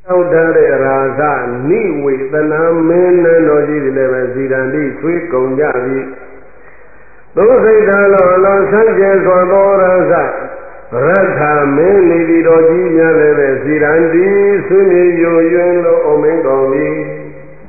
out there Raza, Niwi, the Namin and Oji, the Zidandi, Sweet Gonjavi. Those are Sanchez or Doraza. Ratha, Meni, Roji, Zidandi, Suni, Yuno, Omengomi.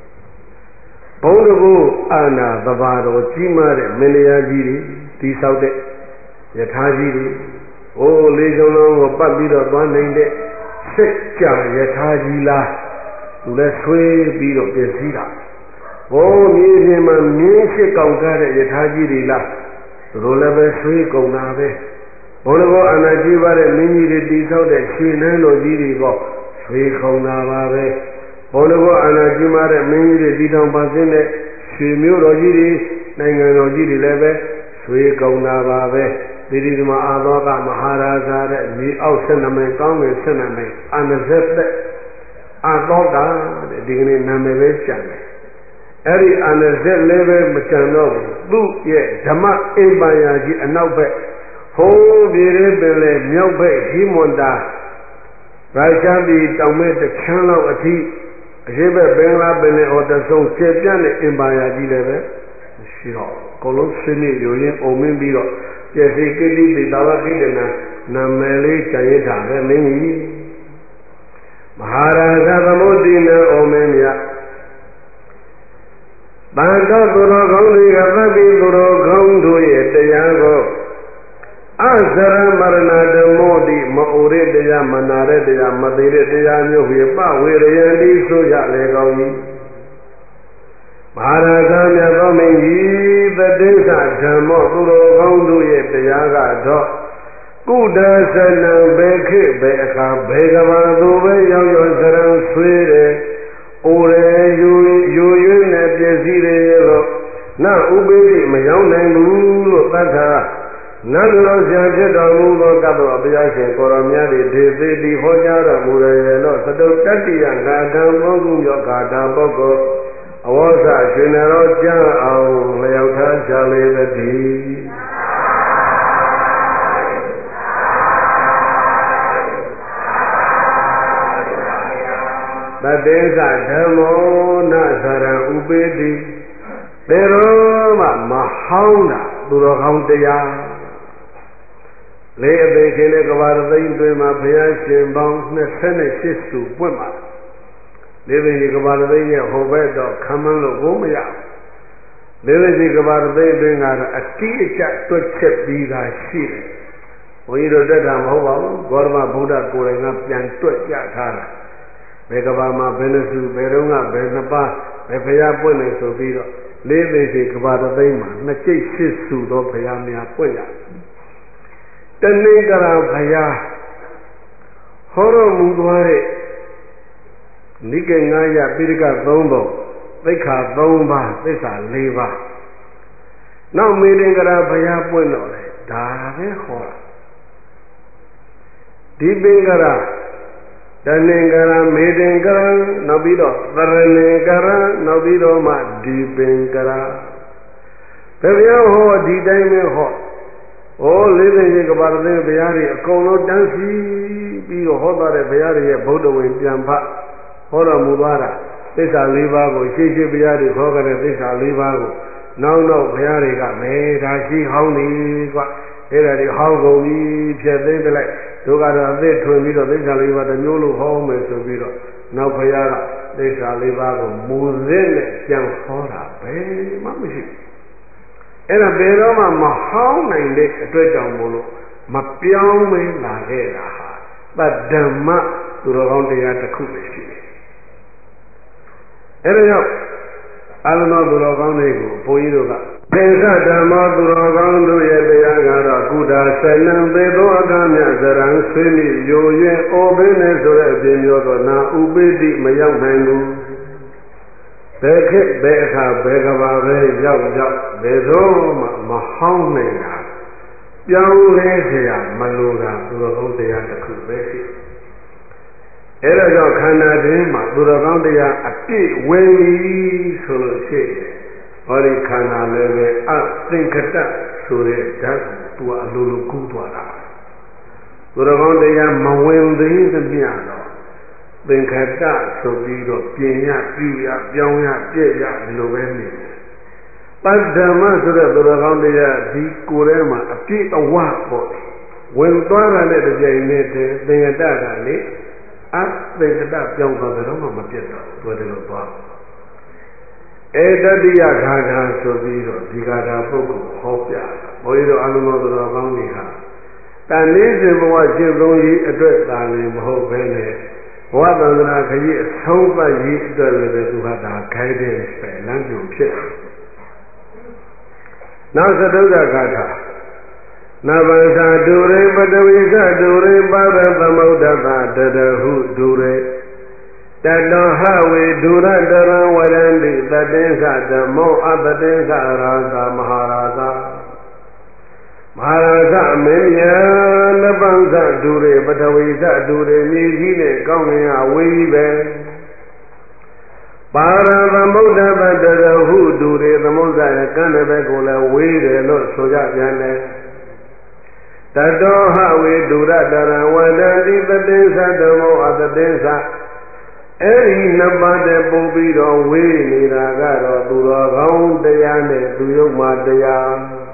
Bonabu, Anna, Babado, Chima, Meniagiri, Tisaude, Yatagiri. Oh, Legion of Babida, one named it. Secca Yatagila, let's way be of the Zira. Oh, Miriam and Music of God Yatagila, Rolaba Sui Gonave, Bonovo and Ajiva and Mini the Disa that she nano Dirigo, Sui Gonave, Bonovo and Ajima and Mini the Didon Bazine, Sui Murojiri, Nanganojiri Leve, Sui Gonave. Diridma Adoga Maharaja, the Ausanaman, Tongue, Senaman, and the Zepte Adoga, the dignity Namevechan. Eri and the Zet Leve Machano, Lu Ye, Dama Ebayaji, and Nobe, Ho, Virebele, Myobe, Himonda, Rajabi, Tome, the channel of tea, Jebe Bengla Bene or the Zone Chepian, Ebayaji Leve, Shiro, Colosini, Yoyin, Omimbiro. Yes, he could be the Lavakidana, Nameli, Chayeta, Mini Maharaja Modina, Omenia Banda Duragondi, Rabi Duragondu, Yago Azara Marana de Modi, Maure de Yamanare de Yamadire de Yanuba, where Yandi Suya Legomi. Maharaja Yagomi, the Desa, Jamo, Duragondu, Yaga, Kudasana, Beke, Beka, Begava, Dube, Yoyo, Saran, Swede, Ore, Yuyun, Yazire, Na Ubi, Mayon, and Lulu, Tata, Nano, Jajeta, Mugo, Gabo, Biashi, Koramiadi, Desi, Hojara, Murayano, Sado, Tati, and Gata, Mogu, Yokata, Boko. I was a general Jan, Leota, Jolly the D. But there's a demo, Nazara, Ubedi, Peroma, Mahauna, Durahoundia. Later they came over the my Piashi, Bounce, Nesene, Sistu, Wimmer. Living in Gavardaya, Hovedo, Kamalo, Gomia. Living in Gavardaya, bring out a teacher to check these sheep. When you do that, I'm over, Gorma Buddha going up and to Yatara. Megabama, Venezu, Verona, Benapa, Pepaya Puene, Sovido. Living in Gavardaya, Nachi Sisu, Payamia Puya. The Nigara Paya Horo Mudware. Nikangaya Pirika Zombo, Vika Zomba, Visa Leva. Now meeting a Paya Bueno, Dave Hora. Dibingara, Daningara, Medingara, Nabido, Varaningara, Nabido, Ma Dibingara. Pavia Ho, Didame Ho. Oh, living in Gabarde Biari, a Kolo Dancy, be a Hoda Biari, a Bodo in Jampa. Hora Mubara, this are Livago, Shishi Biari, Hogan, this are Livago. No, Biari got made, I see Honey, here the Hongo, they like, you got a bit to me, this are Liva, the Nulu home is a bit. No, Piara, this are Livago, Muzin, Jam Hora, Bay, Mamishi. And a Beroma Mahon and a Tweja Mulu, Mapiao me la Hera, but Dama to the Ronde at the Kubishi. Anyhow, I don't know the Roganego, Poidoga. Pensa Dama Duragando Yagara, Guda, Salam, Bedo Agamia, Zaran, Semi, Yoye, Obenes, or Geniogo, Na Ubedi, Mayam Mangu. Beke, Beka, Begava, Yau, Bedo, Mahamena, Yau Lesia, Malura, Duragonde at the Kubesi. Erago Canadima, Duragandia, a pit way solo shade. Ori Cana leve, think at that, so that to a Lulu Kutwara. Duragandia, Mawende, the Miano. သင်္ခတဆိုပြီးတော့ပြင်ရပြုရပြောင်းရပြည့်ရဒီလိုပဲနေတယ်ပတ္တမဆိုတဲ့သူတော်ကောင်းတရားဒီကိုယ်ထဲမှာအပြည့်အဝပေါ့ဝင်သွားတာနဲ့တပြိုင်နက်တည်းသင်္ခတကလေအသင်္ခတပြောင်းသွားတယ်တော့မှမပြတ်တော့ဘူးဒီလိုသွားတတိယဂါထာဆိုပြီးတော့ဒီဂါထာပုဂ္ဂိုလ်ဟောပြတာဘုန်းကြီးတို့အလုံးစုံသူတော်ကောင်းတွေဟာတန်လေးစဉ်ဘဝရှင်းဆုံးရေးအတွက်သာလည်းမဟုတ်ဘဲနဲ့ဘဝသန္တနာခရီးအဆုံးသတ်ရေးအတွက်လည်းသူဟာဒါခိုင်းတဲ့ပဲလမ်းကြုံဖြစ်နောက်သတုဒ္ဒဂါထာနဗ္ဗံသာဒုရေပတဝိသဒုရေပါရသမုဒ္ဒတာတတဟုဒုရေတတောဟဝေဒုရတရံဝရန္တိတတေသဓမ္မောအတတေသရာသမဟာရာသမဟာရာသမင်းမြန်နဗံသဒုရေပတဝိသဒုရေမြေကြီးနဲ့ကောင်းငင်အဝေးကြီးပဲပါရသမုဒ္ဒပတရဟုဒုရေသမုဒ္ဒရဲ့ကမ်းတဲ့ဘက်ကိုလည်းဝေးတယ်လို့ဆိုကြပြန်တယ်တတောဟဝေဒုရတရံဝရန္တိတတေသဓမ္မောအတတေသအဲ့ဒီနှစ်ပါးတည်းပို့ပြီးတော့ဝေးနေတာကတော့သူတော်ကောင်းတရားနဲ့သူယုတ်မှတရား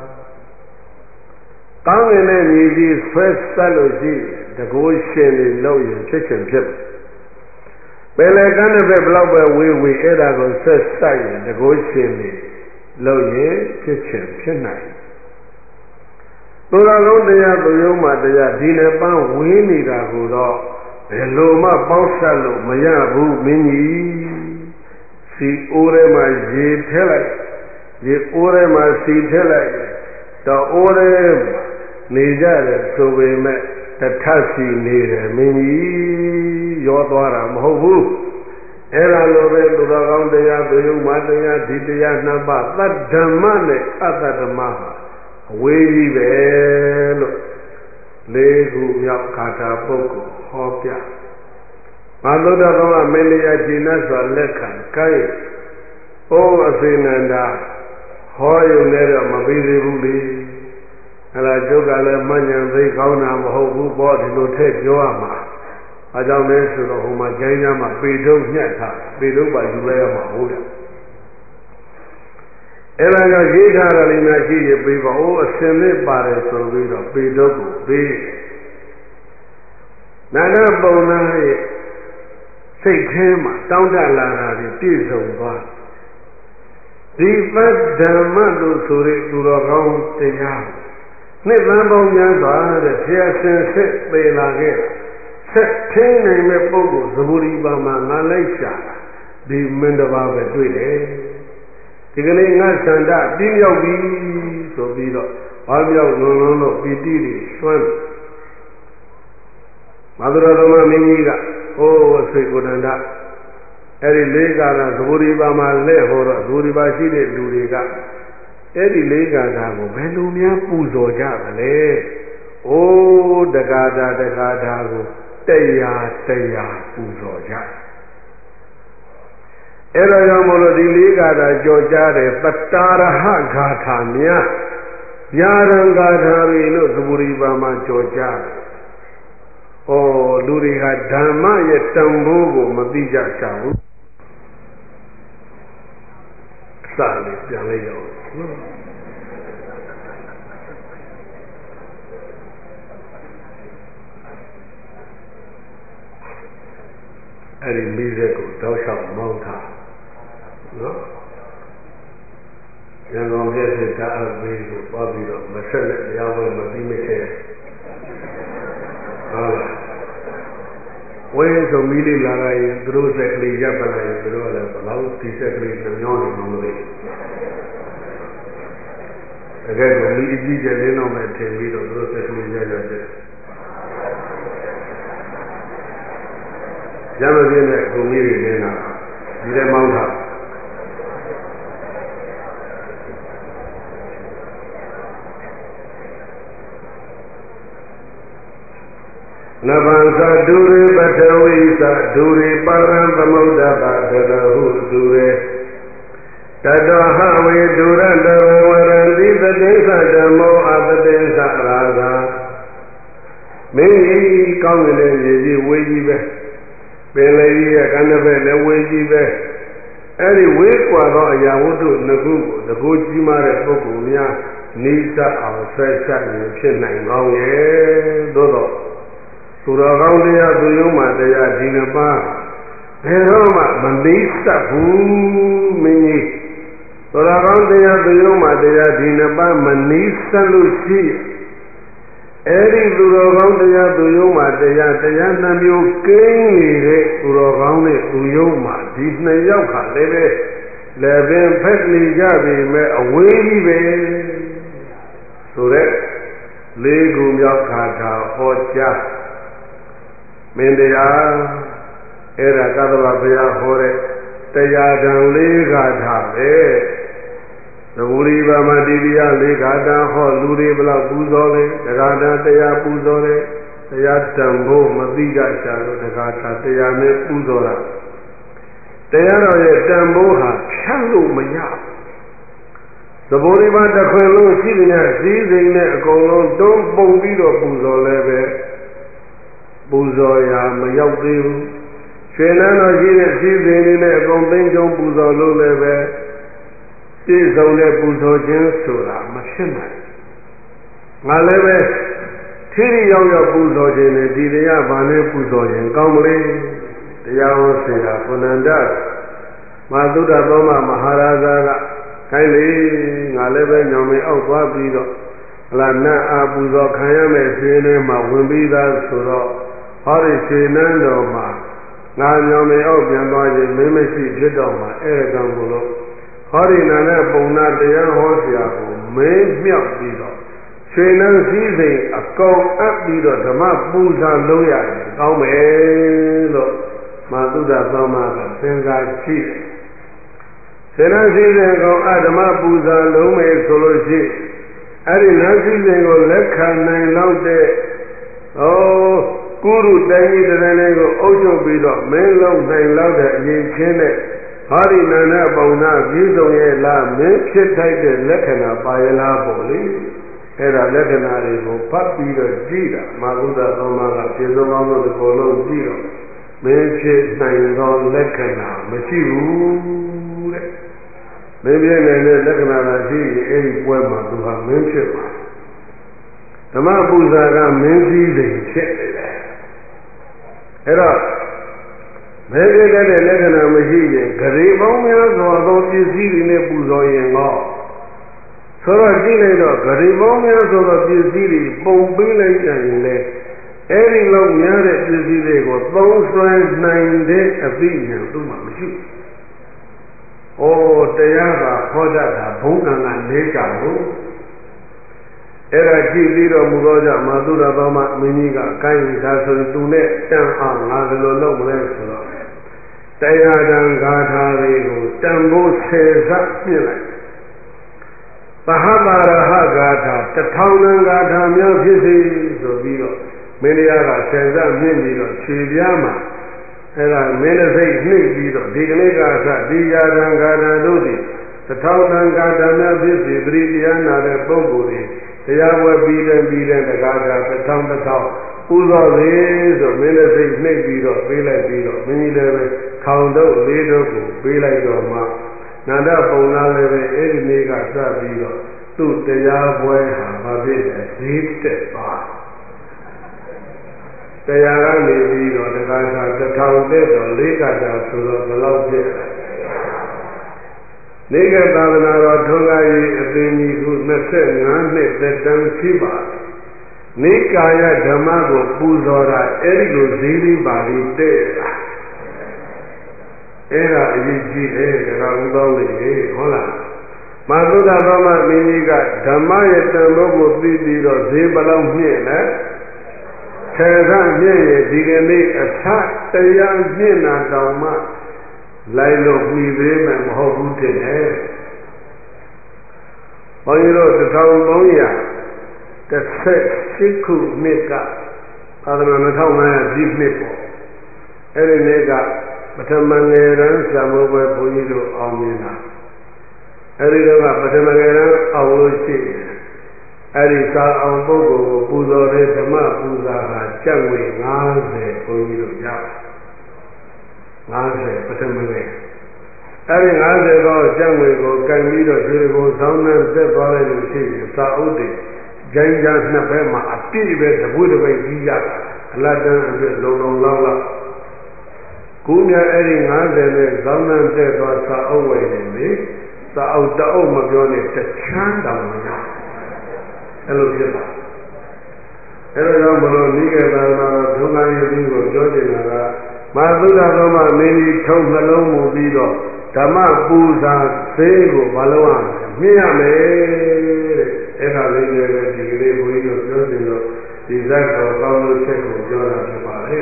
ကောင်းငင်တဲ့ညီကြီးဆွဲဆက်လို့ရှိတကိုးရှင်နေလို့ရင်ဖြစ်ချင်ဖြစ်ပယ်လေကန်းတဲ့ဘက်ဘလောက်ပဲဝေးအဲ့ဒါကိုဆက်ဆက်ရင်တကိုးရှင်နေလို့ရင်ဖြစ်ချင်ဖြစ်နိုင်သူတော်ကောင်းတရားသူယုတ်မှတရားဒီနှစ်ပါးဝေးနေတာကိုတော့ဘယ်လိုမှပေါင်းဆက်လို့မရဘူးမင်းကြီးစီအိုးထဲမှာရေထည့်လိုက်ရေအိုးထဲမှာစီထည့်လိုက်တော့အိုးထဲနေကြတယ်ဆိုပေမဲ့တထစီနေတယ်မင်းကြီးရောသွားတာမဟုတ်ဘူးအဲ့ဒါလိုပဲသူတော်ကောင်းတရားသူယုံမတရားဒီတရားနှစ်ပါးသတ္ဓမ္မနဲ့အတ္တဓမ္မဟာအဝေးကြီးပဲလို့လေးခုမြောက်ဂါထာပုဂ္ဂိုလ်ဟောပြမသုဒ္ဓဘောကမင်းတရားရှင်နဲ့ဆိုလက်ခံကိုင်းအိုးအစေနန္ဒာဟောရုံနဲ့တော့မပြီးသေးဘူးလေအဲ့ဒါကျုပ်ကလည်းမညံသိကောင်းတာမဟုတ်ဘူးပေါ့ဒီလိုထည့်ပြောရမှာအကြောင်းလဲဆိုတော့ဟိုမှာကျိုင်းသားမှာပေတုံးညှက်ထားပေတုံးပါယူလိုက်ရမှာဟုတ်တယ်အဲ့ဒါကြောင့်ရေးထားတယ်လည်းမရှိရပေးပါဦးအစင်လေးပါတယ်ဆိုပြီးတော့ပေတုံးကိုပေးနာဂပုံနာရဲ့စိတ်ထဲမှာတောင်းတလာတာဒီပြည့်စုံသွားဒီပတ္တမလို့ဆိုတဲ့သူတော်ကောင်းတရားနှစ်သန်းပေါင်းများစွာတဲ့ဆရာရှင်ဆက်ပေလာခဲ့ဆက်ထင်းနိုင်မဲ့ပုဂ္ဂိုလ်သဘူရီပါမှာငါလိုက်ရှာဒီမင်းတစ်ပါးပဲတွေ့တယ်ဒီကနေ့ငါဆန္ဒပြည့်ရောက်ပြီဆိုပြီးတော့ဘာပြောက်လုံးလုံးလို့ပီတိတွေလွှမ်းမသုရသမမင်းကြီးကအိုးဆွေကိုတန္တအဲ့ဒီလေးကာလသဘူရီပါမှာလဲဟောတော့သဘူရီပါရှိတဲ့လူတွေကအဲ့ဒီလေးကာလကိုဘယ်လိုများပူဇော်ကြသလဲအိုးတက္ကာတာကိုတရားပူဇော်ကြအဲ့ဒါကြောင့်မို့လို့ဒီလေးကာလကြော်ကြားတဲ့ပတ္တာရဟဂါထာများယာရံဂါထာတွေလို့သဘူရီပါမှာကြော်ကြားတယ်လူတွေကဓမ္မရဲ့တန်ဖိုးကိုမသိကြချဘူးအစလေးပြန်လိုက်ရအောင်နော်အဲ့ဒီမိသက်ကိုတောက်လျှောက်မောင်းထားနော်ရန်ကုန်ရဲ့စိတ်ဓာတ်အပေးကိုသွားပြီးတော့မဆက်နဲ့တရားဝင်မပြီးမခဲ့ဟုတ်လားဝဲဆိုမီးလေးလာလိုက်ရင်သူတို့ဆက်ကလေးရပ်ပလိုက်ရင်သူတို့လည်းဘလောက်ဒီဆက်ကလေးနှမျောနေမှမသိတကယ်ကိုမီးအကြီးကျယ်လေးတော့မဲ့ထင်ပြီးတော့သူတို့ဆက်ကလေးရပ်တယ်ရမပြင်းတဲ့ဂုံကြီးတွေနေတာဒီထဲမောင်းထားနဗံသဒုရေပထဝီသဒုရေပါရံသမုဒ္ဒတာတတဟုဒုရေတတောဟဝေဒုရတဝဝရံတိတတေသဓမ္မောအတတေသရာဂမင်းကြီးကောင်းကင်ရဲ့ရေကြီးဝေးကြီးပဲပင်လေကြီးရဲ့ကမ်းတစ်ဖက်လည်းဝေးကြီးပဲအဲ့ဒီဝေးကွာသောအရာဝတ္ထုနှစ်ခုကိုတကူကြီးမားတဲ့ပုဂ္ဂိုလ်များနိစ္စအောင်ဆွဲချရင်ဖြစ်နိုင်ကောင်းရဲ့သို့တော့သူတော်ကောင်းတရားသူယုံမှတရားဒီနှစ်ပါးဘယ်တော့မှမနိစ္စဘူးမင်းကြီးသူတော်ကောင်းတရားသူယုံမှတရားဒီနှစ်ပါးမနိစ္စလို့ရှိအဲ့ဒီသူတော်ကောင်းတရားသူယုံမှတရားနှမျိုးကင်းနေတဲ့သူတော်ကောင်းနဲ့သူယုံမှဒီနှစ်ယောက်ခါလည်းပဲလည်းပင်ဖက်နေကြပြီမဲ့အဝေးကြီးပဲဆိုတဲ့လေးခုမြောက်ခါထာဟောကြားမင်းတရားအဲ့ဒါကသဗ္ဗဘုရားဟောတဲ့တရားဓာန်လေးခါထာပဲသဘူရိဗမတိတရားလေးခါထာဟောလူတွေဘလောက်ပူဇော်လဲတရားဓာန်တရားပူဇော်တယ်တရားတံဖို့မသိကြရှာလို့တရားထာတရားနဲ့ပူဇော်တာတရားတော်ရဲ့တံဖို့ဟာဖြတ်လို့မရသဘောရိပါတစ်ခွင်လုံးရှိတဲ့စည်းစိမ်နဲ့အကုန်လုံးတွန်းပုံပြီးတော့ပူဇော်လဲပဲပူဇော်ရာမရောက်သေးဘူးရွှေနန်းတော်ရှိတဲ့စည်းစိမ်တွေနဲ့အကုန်သိမ်းကျုံပူဇော်လို့လည်းပဲပြည့်စုံတဲ့ပူဇော်ခြင်းဆိုတာမဖြစ်နိုင်ငါလည်းပဲထိရိရောက်ပူဇော်ခြင်းနဲ့ဒီတရားဘာနဲ့ပူဇော်ခြင်းကောင်းမလဲတရားဟောဆရာကုဏန္ဒမာသုဒ္ဓသောမမဟာရာဇာကခိုင်းလေငါလည်းပဲညောင်မင်းအောက်သွားပြီးတော့အလားနတ်အားပူဇော်ခံရမယ်ခြေထဲမှာဝင်ပြီးသားဆိုတော့ဟောဒီခြေနန်းတော်မှာငါညောင်မင်းအောက်ပြန်သွားခြင်းမင်းမရှိဖြစ်တော့မှာအဲ့ဒါကြောင့်မို့လို့ဟောဒီနာနဲ့ပုံနာတရားဟောဆရာကိုမင်းမြောက်ပြီးတော့ခြေနန်းစည်းစိမ်အကောင်အပ်ပြီးတော့ဓမ္မပူဇော်လုပ်ရတယ်ကောင်းမယ်လို့မာသုဒ္ဓသောမကစဉ်းစားကြည့်စေနာစည်းစိမ်ကောင်အဓမ္မပူဇော်လုံးမယ်ဆိုလို့ရှိအဲ့ဒီနန်းစည်းစိမ်ကိုလက်ခံနိုင်လောက်တဲ့ကုရုတိုင်းကြီးတည်းလေးကိုအုပ်ချုပ်ပြီးတော့မင်းလုံးနိုင်လောက်တဲ့အရင်ချင်းနဲ့ဟာဒီနာနာပုံနာပြည့်စုံရဲ့လားမင်းဖြစ်ထိုက်တဲ့လက္ခဏာပါရလားပေါ့လေအဲ့ဒါလက္ခဏာတွေကိုဖတ်ပြီးတော့ကြည့်တာမာသုဒ္ဓသောမကပြည့်စုံအောင်လို့ဒီလိုလုံးကြည့်တော့မင်းဖြစ်နိုင်သောလက္ခဏာမရှိဘူးတဲ့မင်းပြည့်နိုင်တဲ့လက္ခဏာသာရှိရင်အဲ့ဒီပွဲမှာသူဟာမင်းဖြစ်ပါဓမ္မပူဇာကမင်းစည်းစိမ်ဖြစ်နေတယ်အဲ့တော့ဘယ်ပြည့်တဲ့လက္ခဏာမရှိရင်ဂရေပေါင်းများစွာသောပစ္စည်းတွေနဲ့ပူဇော်ရင်တော့ဆိုတော့ကြည့်လိုက်တော့ဂရေပေါင်းများစွာသောပစ္စည်းတွေပုံပေးလိုက်ကြရင်လေအဲ့ဒီလောက်များတဲ့ပစ္စည်းတွေကိုသုံးစွဲနိုင်တဲ့အသိဉာဏ်သူ့မှာမရှိဘူး။တရားကဟောတတ်တာဘုံကံကနေကြလို့အဲ့ဒါကြည့်ပြီးတော့မူသောကြောင့်မာသုဒ္ဓသောမမင်းကြီးကကိုင်းဒါဆိုသူနဲ့တန်အောင်ငါဘယ်လိုလုပ်မလဲဆိုတော့တရားဓာန်ဂါထာတွေကိုတန်ဖို့ဆယ်စပ်ပြစ်လိုက်သဟပါရဟဂါထာ1000ဂါထာများဖြစ်စေဆိုပြီးတော့မင်းတရားကဆယ်စပ်မြင့်ပြီးတော့ခြေပြားမှာအဲ့ဒါမင်းစိတ်နှိပ်ပြီးတော့ဒီကနေ့ကသဒီယာဓာန်ဂါထာတို့သည်1000ဂါထာများဖြစ်စေပရိတရားနာတဲ့ပုဂ္ဂိုလ်တွေတရားဝဲပြီးတဲ့တကားက1000ပူဇော်လေဆိုမင်းစိတ်နှိပ်ပြီးတော့ပေးလိုက်ပြီးတော့မင်းကြီးလည်းပဲခေါင်တော့လေးတော့ကိုပေးလိုက်တော့မှနန္ဒပုံနာလည်းပဲအဲ့ဒီနေ့ကစပြီးတော့သူ့တရားပွဲဟာမဖြစ်တဲ့ဈေးတက်သွားတရားကနေပြီးတော့တကားက1000တက်တော့၄ကတာဆိုတော့ဘယ်လောက်ပြည့်လဲနေကသာသနာတော်ထွန်းကားရေးအသိဉာဏ်ခု25နှစ်သက်တမ်းရှိပါတယ်။နေကာယဓမ္မကိုပူဇော်တာအဲ့ဒီလိုဈေးလေးပါလေးတဲ့တာ။အဲ့ဒါအရေးကြီးတယ်ဒါကဥသောလေးဟုတ်လား။မာသုဒ္ဓသောမမင်းကြီးကဓမ္မရဲ့တန်ဖိုးကိုသိပြီးတော့ဈေးဘလောက်မြင့်လဲ။ထေရမြင့်ရဲ့ဒီကနေ့အထတရားမြင့်တာတောင်မှလိုက်လို့ပြီးသေးမှမဟုတ်ဘူးတဲ့။ဘုန်းကြီးတို့1318ခုနှစ်ကသာသနာ2500ပြည့်နှစ်ပေါ့။အဲ့ဒီနေ့ကပထမငယ်ရန်ဆံမိုးပွဲဘုန်းကြီးတို့အောင်မြင်တာ။အဲ့ဒီတော့ကပထမငယ်ရန်အောင်လို့ရှိတယ်။အဲ့ဒီသာအောင်ပုဂ္ဂိုလ်ကိုပူဇော်တဲ့ဓမ္မပူဇာဟာကျပ်ငွေ90ဘုန်းကြီးတို့ရတယ်။ 50ပထမနေ့အဲ့ဒီ50တော့ကျန်ငွေကိုကန်ပြီးတော့ဒီကိုဆောင်းနှံသက်သွားလိုက်လို့ရှိရင်စာအုပ်တွေဂျိုင်းကြားနှစ်ဘက်မှာအပြည့်ပဲတပွေးတစ်ပိတ်ကြီးရအလတ်တန်းအတွက်လုံလောက်ကိုမြအဲ့ဒီ50နဲ့ဆောင်းနှံသက်သွားစာအုပ်ဝယ်နေလေစာအုပ်တအုပ်မပြောနဲ့တချမ်းတောင်မရအဲ့လိုဖြစ်ပါအဲ့ဒါကြောင့်ဘလို့နိကေသာနာဒုက္ခယတိကိုပြောချင်တာကမသုဒ္ဓသောမမင်းကြီးထုံနှလုံးမူပြီးတော့ဓမ္မပူဇာသေးကိုမလုပ်ရမြင်ရမယ်တဲ့အဲ့ဒါလေးလည်းဒီကလေးဘုန်းကြီးတို့ပြောနေတော့ဒီဇတ်တော်ကောင်းလို့ချက်ကိုပြောတာဖြစ်ပါလေ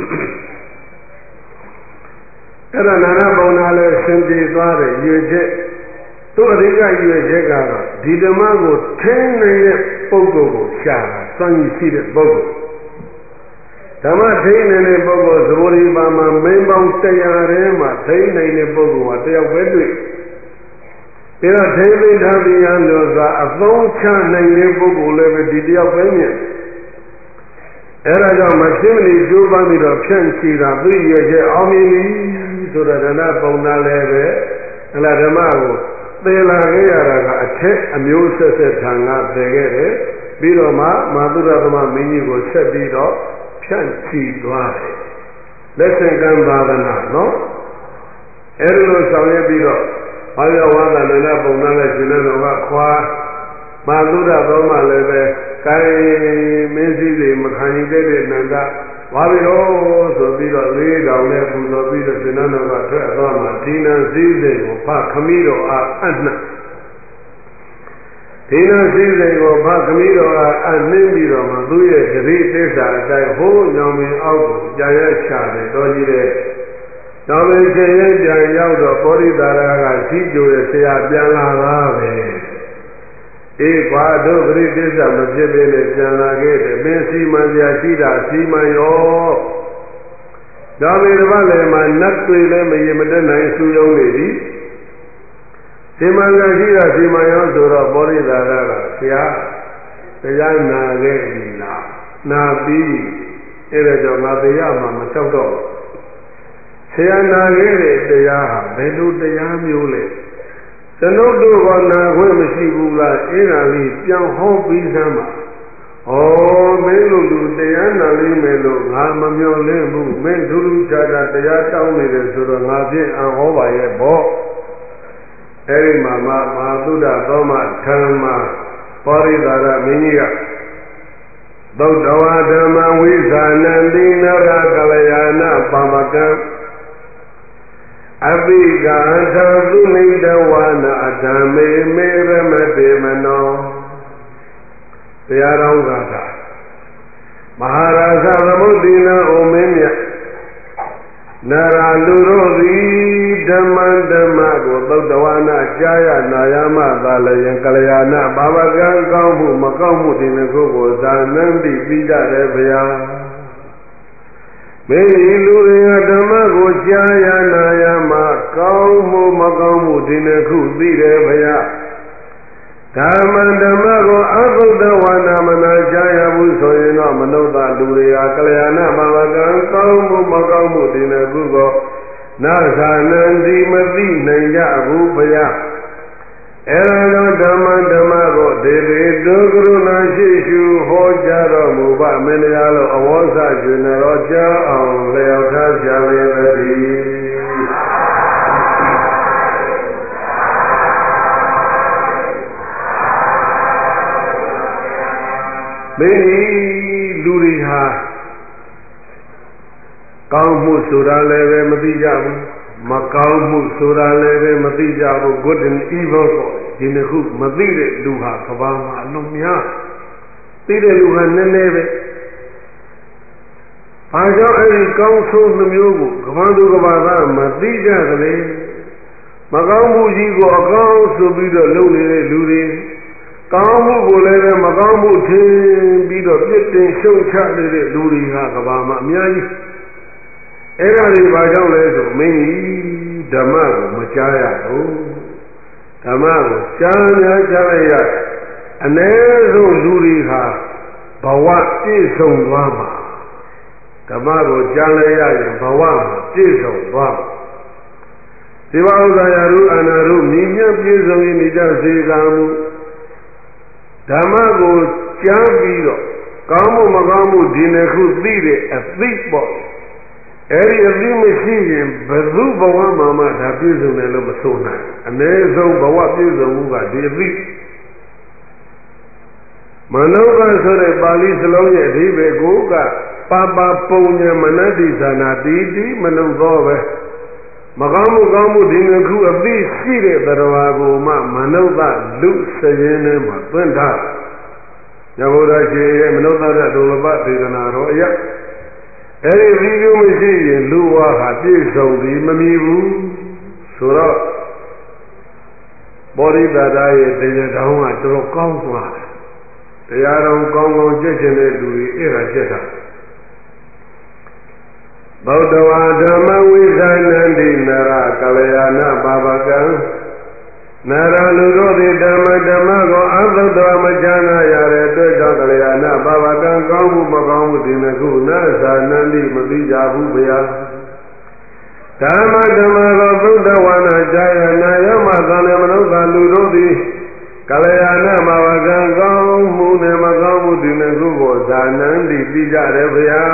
အဲ့ဒါနာနာပုံနာလည်းသင်ပြေသွားတယ်ရွေချက်သူ့အဓိကရွေချက်ကတော့ဒီဓမ္မကိုထင်းနေတဲ့ပုဂ္ဂိုလ်ကိုရှာတာစွန့်ရည်ရှိတဲ့ပုဂ္ဂိုလ်ဓမ္မထိန်းနေတဲ့ပုဂ္ဂိုလ်သဘောဒီပါမှာမင်းပေါင်း100ထဲမှာထိန်းနေတဲ့ပုဂ္ဂိုလ်ဟာတယောက်ပဲတွေ့ပြီးတော့ထိန်းသိမ်းထားပြီးရလို့ဆိုတာအသုံးချနိုင်တဲ့ပုဂ္ဂိုလ်လည်းပဲဒီတယောက်ပဲမြင်အဲ့ဒါကြောင့်မဖြစ်မနေကြိုးပမ်းပြီးတော့ဖြန့်ချီတာသိရချက်အောင်မြင်ပြီဆိုတော့ဒါနပုံနာလည်းပဲအလားဓမ္မကိုသေလာခဲ့ရတာကအထက်အမျိုးဆက်ထံကသေခဲ့တယ်ပြီးတော့မှမာသုရသမမင်းကြီးကိုဆက်ပြီးတော့ဖြန့်ချီသွားတယ်လက်ဆင့်ကမ်းသာသနာနော်အဲဒီလိုဆောင်ရွက်ပြီးတော့ဘာယဝါဒနာပုံနာနဲ့ရှင်တဲ့တော်ကခွာမာသုရသမလည်းပဲကိုင်းမင်းစည်းတွေမခံယူတဲ့နန္ဒဝါပြီးတော့ဆိုပြီးတော့လေးတောင်နဲ့ပူဇော်ပြီးတော့ရှင်တဲ့တော်ကထွက်သွားမှဒီနံစည်းစိမ်ကိုဖခမီးတော်အားအနှံ့ဒီနံစည်းစိမ်ကိုဖခမီးတော်အားအနှင်းပြီးတော့မှသူ့ရဲ့ဂရိသစ္စာအတိုင်းဟိုးညောင်ပင်အောက်ကိုကြာရချတယ်တော်ကြီးတဲ့တော်ပင်ရှင်ရဲ့ပြန်ရောက်တော့ပောရိသာရကစီးကြိုတဲ့ဆရာပြန်လာတာပဲအေးဘာတို့ဂရိသစ္စာမဖြစ်သေးနဲ့ပြန်လာခဲ့တယ်မင်းစီမံစရာရှိတာစီမံရောဒါပေမဲ့လည်းမှနတ်တွေလည်းမရေမတက်နိုင်ဆူယုံနေသည်စီမံစရာရှိတာစီမံရောဆိုတော့ပောရိသာရကဆရာတရားနာခဲ့ပြီလားနာပြီးအဲ့ဒါကြောင့်ငါတရားမှမကြောက်တော့ဆရာနာခဲ့တဲ့တရားဟာဘယ်လိုတရားမျိုးလဲကျွန်ုပ်တို့ကနာခွင့်မရှိဘူးလားအဲ့ဒါလေးပြန်ဟောပြီးစမ်းပါဩမင်းတို့လူတရားနာလိမ့်မယ်လို့ငါမမျှော်လင့်ဘူးမင်းဒုလူချာချာတရားတောင်းနေတယ်ဆိုတော့ငါဖြင့်အဟောပါရဲ့ပေါ့အဲ့ဒီမှာမဟာသုဒ္ဓသောမဓမ္မပောရိသာရမင်းကြီးကသုဒ္ဓဝါဓမ္မဝိဇာနံတိနရကလယာနပမကံအပိကာသသုနိတဝါနာအဓမ္မေမေရမတေမနောတရားတော်ကသာမဟာရာဇသမုဒ္ဒေနဩမင်းမြတ်နာရာလူတို့သည်ဓမ္မကိုသုတ္တဝါနာကြားရနာယမသာလည်းယံကလျာဏဘာဝကံကောင်းမှုမကောင်းမှုဒီနှစ်ခုကိုဇာနံပြီးပြီးကြတယ်ဗျာမင်းဒီလူတွေကဓမ္မကိုကြားရနာယမကောင်းမှုမကောင်းမှုဒီနှစ်ခုသိတယ်ဗျာဓမ္မကိုအသုတ္တဝါနာမနာကြားရဘူးဆိုရင်တော့မနုဿလူတွေကကလျာဏဘာဝကံကောင်းမှုမကောင်းမှုဒီနှစ်ခုကိုနာဇာနံဒီမသိနိုင်ကြဘူးဗျာအဲဒါကြောင့်ဓမ္မကိုဒေဝေတုကရုဏာရှိရှုဟောကြားတော်မူပါမင်းတရားလို့အဝေါစကျွနေတော်ကြားအောင်လျောက်ထားကြလေသည်မင်းလူတွေဟာကောင်းမှုဆိုတာလည်းပဲမသိကြဘူးမကောင်းမှုဆိုတာလည်းပဲမသိကြဘူး good and evil ပေါ့ဒီနှစ်ခုမသိတဲ့လူဟာကဘာမှာအလုံးများသိတဲ့လူဟာနည်းနည်းပဲအားကြောင့်အဲဒီကောင်းဆိုးနှမျိုးကိုကဘာသူကဘာသာမသိကြသလေမကောင်းမှုကြီးကိုအကောင်းဆိုပြီးတော့လုပ်နေတဲ့လူတွေကောင်းမှုကိုလည်းပဲမကောင်းမှုထင်ပြီးတော့ပြစ်တင်ရှုံချနေတဲ့လူတွေဟာကဘာမှာအများကြီးအဲ့ဒါတွေဘာကြောင့်လဲဆိုမင်းကြီးဓမ္မကိုမကြားရဘူးဓမ္မကိုကြားများကြားလိုက်ရအ ਨੇ ဆုံးလူတွေဟာဘဝပြည့်စုံသွားမှာဓမ္မကိုကြားလဲရရင်ဘဝမှာပြည့်စုံသွားဒီဘဥဒ္ဒရာရုအနာရုမြင့်မြတ်ပြည့်စုံရင်ဤတစေကံဓမ္မကိုကြားပြီးတော့ကောင်းမှုမကောင်းမှုဒီနှစ်ခုသိတဲ့အသိပေါ့အဲ့ဒီအသိမရှိရင်ဘယ်သူဘဝမှာမှဒါပြည့်စုံတယ်လို့မဆိုနိုင်အ ਨੇ ဆုံးဘဝပြည့်စုံမှုကဒီအသိမနောကဆိုတဲ့ပါဠိစလုံးရဲ့အဓိပ္ပာယ်ကိုကပါပါပုံညမနတိသနာတိတိမနုသောပဲမကောင်းမှုကောင်းမှုဒီနှစ်ခုအသိရှိတဲ့တရားကိုမှမနုဿလူစရင်ထဲမှာသွင်းထားညဘုရားရှင်ရဲ့မနုဿရဒုလဘဒေသနာတော်အရာအဲ့ဒီဒီလိုမရှိရင်လူဝါဟာပြည့်စုံပြီးမမီဘူးဆိုတော့ဘောဓိတာရဲ့တရားတော်ကတော်တော်ကောင်းသွားတယ်တရားတော်ကောင်းကောင်းကြည့်ကျင်တဲ့လူတွေအဲ့ဒါကြက်တာဗုဒ္ဓဝါဓမ္မဝိသနန္တိနရကလျာဏပါပကံနရလူတို့သည်ဓမ္မကိုအသုတ္တမချမ်းသာရတဲ့အတွက်ကြောင့်ကလျာဏပါပကံကောင်းမှုမကောင်းမှုဒီနှစ်ခုနသနန္တိမသိကြဘူးဗျာဓမ္မကိုသုတ္တဝါနာကြာရနာယမသံမနုဿလူတို့သည်ကလျာဏပါပကံကောင်းမှုနဲ့မကောင်းမှုဒီနှစ်ခုကိုဇာနန္တိသိကြတယ်ဗျာ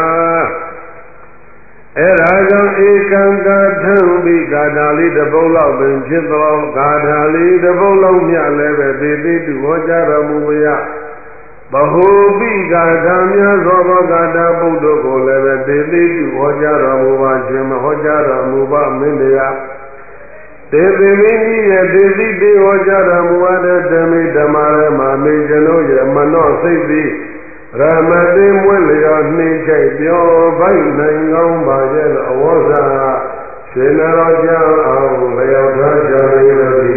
အဲ့ဒါကြောင့်ဧကံကထံပိဂါထာလေးတစ်ပုဒ်လောက်ပင်ဖြစ်သောဂါထာလေးတစ်ပုဒ်လောက်မြလည်းပဲသေသေးတူဟောကြားတော်မူရဘဟုပိဂါထာများသောဂါထာပုဒ်တို့ကိုလည်းပဲသေသေးတူဟောကြားတော်မူပါခြင်းမဟောကြားတော်မူပါမင်းတရားသေသေးမင်းကြီးရဲ့သေသိတေဟောကြားတော်မူတဲ့ဓမ္မိဓမ္မရမမေကျွန်ုပ်ရဲ့မနောစိတ်သည်ရမတိမွေးလျောနှိမ့်ချိတ်ပြောပိုက်နိုင်ကောင်းပါရဲ့အဝေါစာရှင်တော်ကြောင့်အောင်လျောထားကြရသည်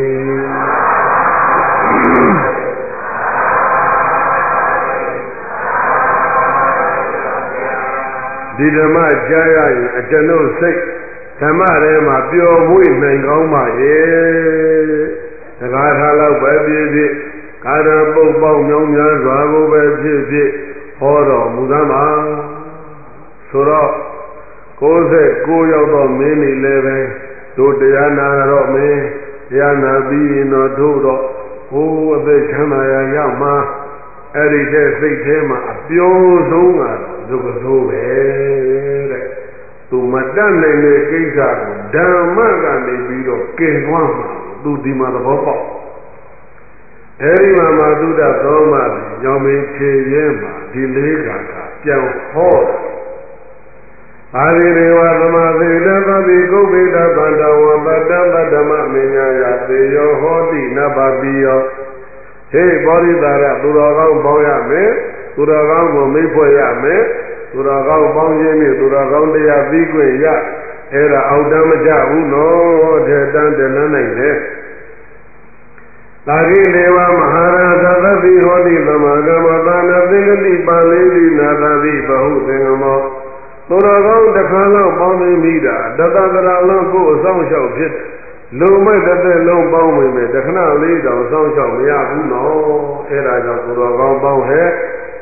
ဒီဓမ္မကြားရရင်အကျွန်ုပ်စိတ်ဓမ္မထဲမှာပျော်မွေ့နိုင်ကောင်းပါရဲ့တကားထားတော့ပဲပြည့်ပြည့်ကာရပုတ်ပေါင်းမြောင်းများစွာကိုပဲဖြစ်ဖြစ်ဟောတော်မူသမ်းပါဆိုတော့69ရောက်တော့မင်းနေလည်းပဲတို့တရားနာတော့မင်းတရားနာပြီးရင်တော့တို့တော့ဟိုးအသက်ချမ်းသာရရမှာအဲ့ဒီတဲ့စိတ်ထဲမှာအပျော်ဆုံးကတော့ဒုက္ခဆိုးပဲတဲ့သူမတတ်နိုင်တဲ့ကိစ္စကိုဓမ္မကနေပြီးတော့ကင်သွားမှာသူဒီမှာသဘောပေါက်အဲဒီမှာသုဒ္ဓသောမသည်ညောင်မင်းခြေရဲမှာဒီလေးခါကပြန်ဟောအာရိရေဝသမသေတသတိကုဗ္ဗေတဗန္တဝပတ္တပတ္တမမဉ္ဇာယသေယောဟောတိနဗပိယောဟေဘောဓိတာရသူတော်ကောင်းပေါင်းရမယ်သူတော်ကောင်းကိုမိတ်ဖွဲ့ရမယ်သူတော်ကောင်းပေါင်းခြင်းနဲ့သူတော်ကောင်းတရားပြီးခွင့်ရအဲ့ဒါအောက်တမ်းမကြဘူးနော်တဲ့တန်းတလန်းနိုင်တယ်သာဂိဒေဝမဟာရာသသတိဟောတိသမဂမသာနသင်္ကတိပါဠိတိနာသတိဘဟုသင်္ကမောသူတော်ကောင်းတစ်ခါလောက်ပေါင်းသိမိတာတသကရာလုံးကိုအဆောင်လျှောက်ဖြစ်လုံမဲ့တစ်သက်လုံးပေါင်းမိမယ်တခဏလေးတောင်အဆောင်လျှောက်မရဘူးနော်အဲ့ဒါကြောင့်သူတော်ကောင်းပေါင်းဟဲ့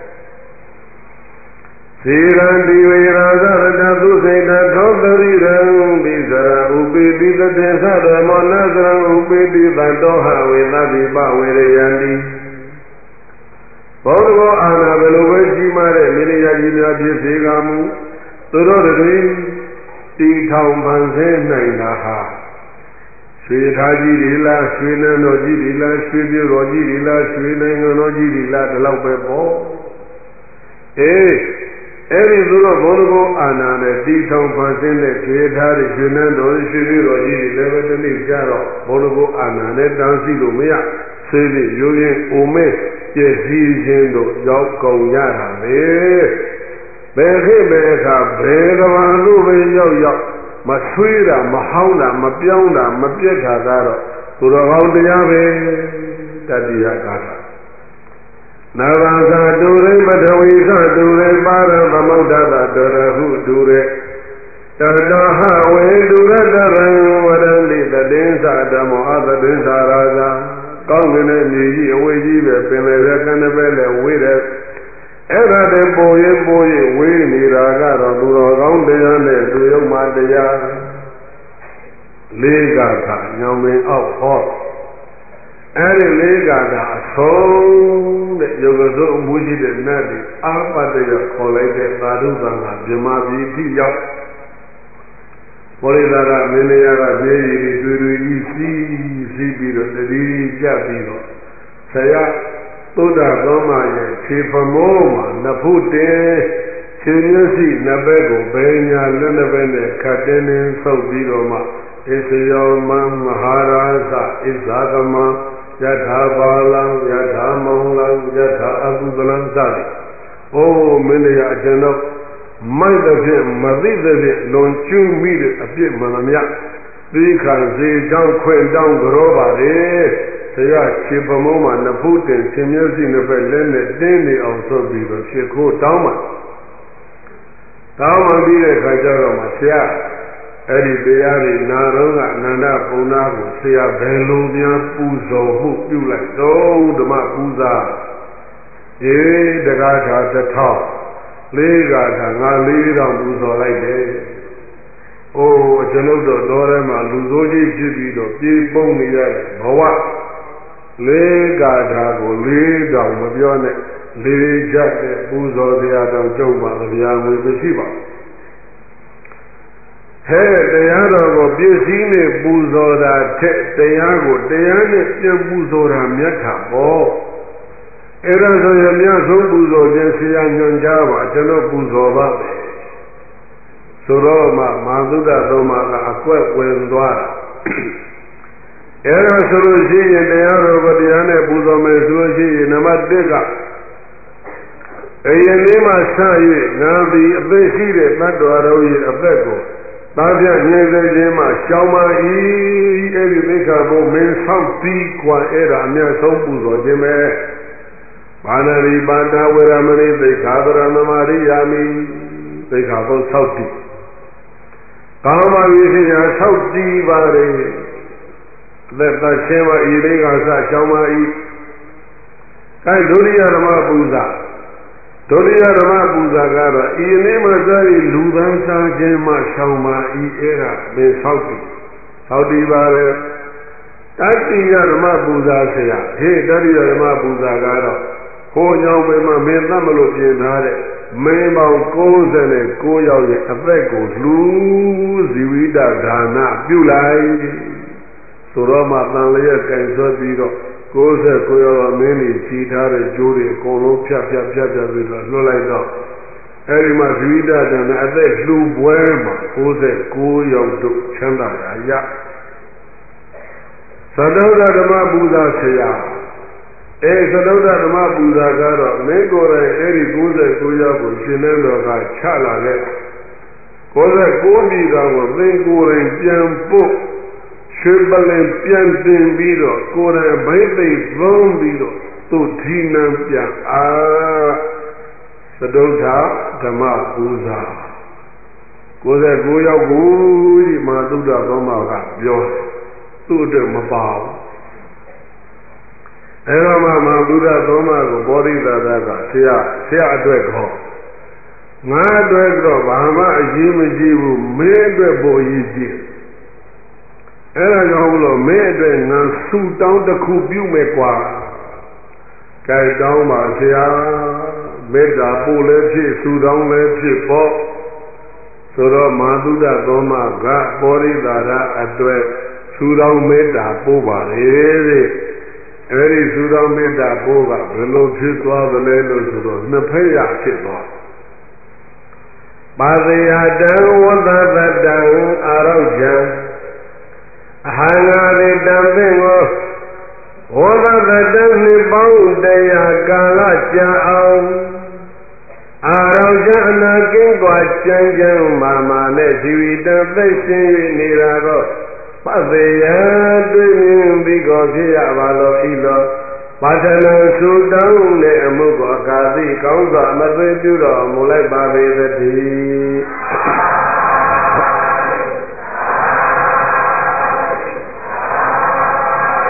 သေရံဒီဝေရာဇရတသုစေတသောတရိရံပိစရဥပိတိတတေသရမောနသရံဥပိတိတတောဟဝေသတိပဝေရယံတိဘောဓဘောအာနာဘယ်လိုပဲကြီးမားတဲ့မိရိယကြီးများဖြစ်စေကမူသူတို့တွေတီထောင်ပန်ဆဲနိုင်တာဟာရွှေသားကြီးတွေလားရွှေနန်းတော်ကြီးတွေလားရွှေပြတော်ကြီးတွေလားရွှေနိုင်ငံတော်ကြီးတွေလားဒီလောက်ပဲပေါ့အေးအဲ့ဒီသူတို့ဘောဓဘောအာနာနဲ့တီထောင်ပန်ဆင်းတဲ့ရွှေသားတွေရွှေနန်းတော်ရွှေပြတော်ကြီးတွေလည်းပဲတနေ့ကြတော့ဘောဓဘောအာနာနဲ့တန်းစီလို့မရဆေးပြီးရိုးရင်းအိုမဲကျက်စီခြင်းတို့ရောက်ကုန်ရတာပဲဘယ်ခေတ်ဘယ်အခါဘယ်ကဘာလို့ပဲရောက်မဆွေးတာမဟောင်းတာမပြောင်းတာမပြက်တာကတော့သူတော်ကောင်းတရားပဲတတိယကာထာနာဘာသာတူရိပထဝီသတူရိပါရသမုဒ္ဒတာတရဟုတူရတတောဟဝေတူရတရံဝရန္တိတတိသဓမ္မောအတတိသရာဇာကောင်းကင်နဲ့မြေကြီးအဝေးကြီးပဲပင်လယ်ပဲကမ်းပဲလဲဝေးတယ်အဲ့ဒါတည်းပိုရင်ဝေးနေတာကတော့သူတော်ကောင်းတရားနဲ့သူယုံမှတရားလေးကသာညောင်ပင်အောက်ဟောအဲ့ဒီလေးကသာအဆုံးတဲ့ယောဂစုအမှုရှိတဲ့နတ်တွေအာပတ္တရခေါ်လိုက်တဲ့သာဓုသံဃာမြမပြည်တိရောက်ဘောရိသာရမင်းတရားကပြေးရည်တွေ့ကြီးစီးပြီးတော့တတိကြပြီးတော့ဆရာသုဒ္ဓသောမရဲ့ခြေပမိုးမှာနဖုတင်ခြေမျက်စိနှစ်ဘက်ကိုဘယ်ညာလက်နှစ်ဘက်နဲ့ခတ်တင်းတင်းဆုပ်ပြီးတော့မှဣသယောမမဟာရာဇဣဇာကမယထာဘာလံယထာမောင်လံယထာအကုသလံစသည်အိုးမင်းတရားအကျွန်ုပ်မိုက်တဲ့ဖြင့်မသိတဲ့ဖြင့်လွန်ကျူးမိတဲ့အပြစ်မှန်သမျှသိခံစေကြောင်းခွင့်တောင်းကြောပါလေဆရာခြေပမုံးမှာနဖူးတင်ခြေမျက်စိနှစ်ဖက်လက်နဲ့တင်းနေအောင်ဆွပြီးတော့ခြေခိုးတောင်းမှပြီးတဲ့ခါကျတော့မှဆရာအဲ့ဒီတရားတွေနာတော့ကအနန္တပုံနာကိုဆရာဘယ်လိုများပူဇော်မှုပြုလိုက်တော့ဓမ္မပူဇာတက္ကထာ1000လေးကထာငါ4000ပူဇော်လိုက်တယ်။အိုးကျွန်ုပ်တို့တော်ထဲမှာလူဆိုးကြီးဖြစ်ပြီးတော့ပြေးပုံနေရဘဝလေးကထာကို4000မပြောနဲ့လေးချက်နဲ့ပူဇော်တရားတော်ကျုပ်ပါဗျာငွေမရှိပါဘူး။ဟဲ့တရားတော်ကိုပြည့်စည်နဲ့ပူဇော်တာထက်တရားကိုတရားနဲ့ပြန်ပူဇော်တာမြတ်တာပေါ့။အဲ့ဒါဆိုရင်မြတ်ဆုံးပူဇော်ခြင်းဆရာညွှန်ကြားပါကျွန်တော်ပူဇော်ပါမယ်ဆိုတော့မှမာသုဒ္ဓသုံးပါးကအကွက်ဝင်သွားတာအဲ့ဒါဆိုလို့ရှိရင်တရားတော်ကိုတရားနဲ့ပူဇော်မယ်ဆိုလို့ရှိရင်နံပါတ်1ကအရင်လေးမှစ၍ငါသည်အသက်ရှိတဲ့တ attva တော်၏အသက်ကိုသာပြညင်စေခြင်းမှရှောင်ပါ၏အဲ့ဒီသိက္ခာပုမင်းဆောက်ပြီးกว่าအဲ့ဒါအမြတ်ဆုံးပူဇော်ခြင်းပဲဘာနာရိပါဒဝေရမဏိသိက္ခာပရမမရိယာမိသိက္ခာပုဆောက်တည်ကာမဝိသေယဆောက်တည်ပါလေအသက်သချင်းပါဤလေးကစရှောင်ပါ၏အဲဒုတိယဓမ္မပူဇာကတော့ဤနေ့မှစပြီးလူသားစားခြင်းမှရှောင်ပါ၏အဲ့ဒါမင်းဆောက်တည်ပါလေတတိယဓမ္မပူဇာဆရာဟေ့တတိယဓမ္မပူဇာကတော့ဟိုကြောင့်ပဲမင်းသတ်မလို့ပြင်ထားတဲ့မင်းပေါင်း69ယောက်ရဲ့အသက်ကိုလူဇီဝိတဒါနပြုလိုက်ဆိုတော့မှတန်လျက်ကင်ဆွဲပြီးတော့69ယောက်မင်းကြီးခြိထားတဲ့ကြိုးတွေအကုန်လုံးဖြတ်ပြီးတော့လွှတ်လိုက်တော့အဲဒီမှာဇီဝိတဒါနအသက်လူပွဲမှာ69ယောက်တို့ချမ်းသာရသတုဒ္ဓဓမ္မပူဇာဆရာသတုဒ္ဓဓမ္မပူဇာကတော့မင်းကိုယ်တိုင်အဲဒီ69ယောက်ကိုရှင်တဲ့တော်ကချလာတဲ့69ပြည်တော်ကိုသင်ကိုယ်တိုင်ပြန်ပို့ရွှေပလင်ပြန်တင်ပြီးတော့ကိုယ်တိုင်ဗိသိက်သုံးပြီးတော့သူဓိနံပြန်သတုဒ္ဓဓမ္မပူဇာ69ယောက်ကိုဒီမှာသုဒ္ဓသောမကပြောတယ်သူ့အတွက်မပါဘူးအဲတော့မှဘုရားသုံးပါးကိုဘောဓိသာသကဆရာအတွက်ခေါ်ငါအတွက်တော့ဘာမှအရေးမကြီးဘူးမင်းအတွက်ပိုအရေးကြီးအဲဒါကြောင့်မလို့မင်းအတွက်ငါဆူတောင်းတစ်ခုပြုမယ်ကွာကြိုက်တောင်းပါဆရာမေတ္တာပို့လည်းဖြစ်ဆူတောင်းလည်းဖြစ်ပေါ့ဆိုတော့မာသုဒ္ဓသုံးပါးကဘောဓိသာရအတွက်ဆူတောင်းမေတ္တာပို့ပါလေတဲ့အဲဒီဆူတောင်းမေတ္တာပို့ကဘယ်လိုဖြစ်သွားသလဲလို့ဆိုတော့နှစ်ဖက်ရဖြစ်သွားပါဇယတံဝတ္တတတံအာရောဇံအဟံငါရိတံပင်ကိုဝတ္တတတံနှစ်ပေါင်း100ကာလကြာအောင်အာရောဇံအနာကင်းกว่าကျမ်းကျမ်းမာနဲ့ဇီဝိတံသိရှင်၍နေတာတော့ပသေယတွေ့မြင်ပြီးကိုဖြစ်ရပါလို့ဤလိုပါထနာသုတောင်းတဲ့အမှုကိုအကာသိကောင်းစွာမသွေးပြုတော်မူလိုက်ပါပေသတည်း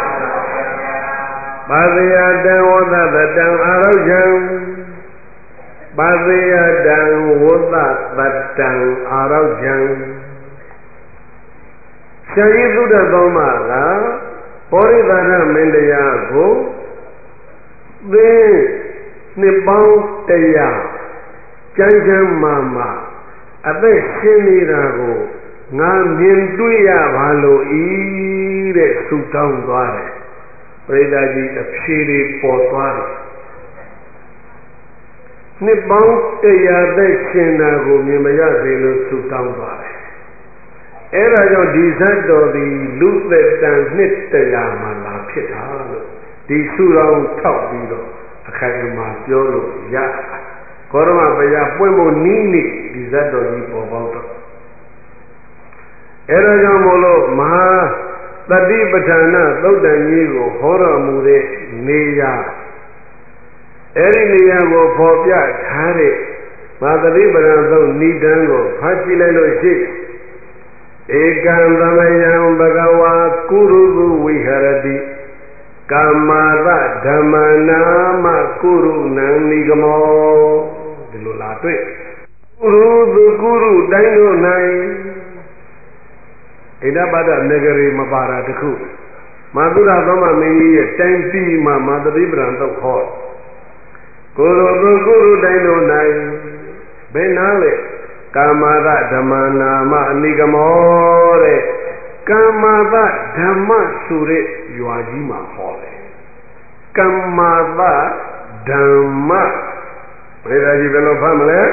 ပါသေယတံဝတ္တတံအာရောဇံတံအာရောဇံဆရာကြီးသုဒ္ဓသောမကပောရိသာရမင်းတရားကိုသင်နှစ်ပေါင်း100ကျမ်းကျမ်းမာအသက်ရှင်နေတာကိုငါမြင်တွေ့ရပါလို့ဤတဲ့ဆုတောင်းသွားတယ်ပရိသတ်ကြီးအဖြေတွေပေါ်သွားတယ်နှစ်ပေါင်း100သက်ရှင်တာကိုမြင်မရစေလို့ဆုတောင်းသွားတယ်အဲ့ဒါကြောင့်ဒီဇတ်တော်သည်လူသက်တန်နှစ်100မှာလာဖြစ်တာလို့ဒီဆုတော်ထောက်ပြီးတော့အခိုင်အမာပြောလို့ရကောရမဘုရားပွင့်ဖို့နီးနေဒီဇတ်တော်ကြီးပေါ်ပေါက်တော့အဲ့ဒါကြောင့်မို့လို့မဟာတတိပဋ္ဌာနသုတ်တန်ကြီးကိုဟောတော်မူတဲ့နေရာအဲ့ဒီနေရာကိုဖော်ပြထားတဲ့မဟာတတိပဋ္ဌာန်သုတ်နိဒံကိုဖတ်ကြည့်လိုက်လို့ရှိဧကံသမယံဘဂဝါကုရုသုဝိဟရတိကာမာသဓမ္မနာမကုရုဏံနိဂမောဒီလိုလာတွေ့ကုရုသုကုရုတိုင်းတို့၌ဣဒ္ဓပါဒနဂရီမပါတာတခုမာသုရသောမမင်းကြီးရဲ့တိုင်းပြည်မှာမာသတိပ္ပံတော့ခေါ်ကုရုသုကုရုတိုင်းတို့၌ဘယ်နာလဲကာမာသဓမ္မနာမအနိဂမောတဲ့ကာမာသဓမ္မဆိုတဲ့ရွာကြီးမှာဟောတယ်ကာမာသဓမ္မဘယ်ဒါကြီးဘယ်လိုဖတ်မလဲ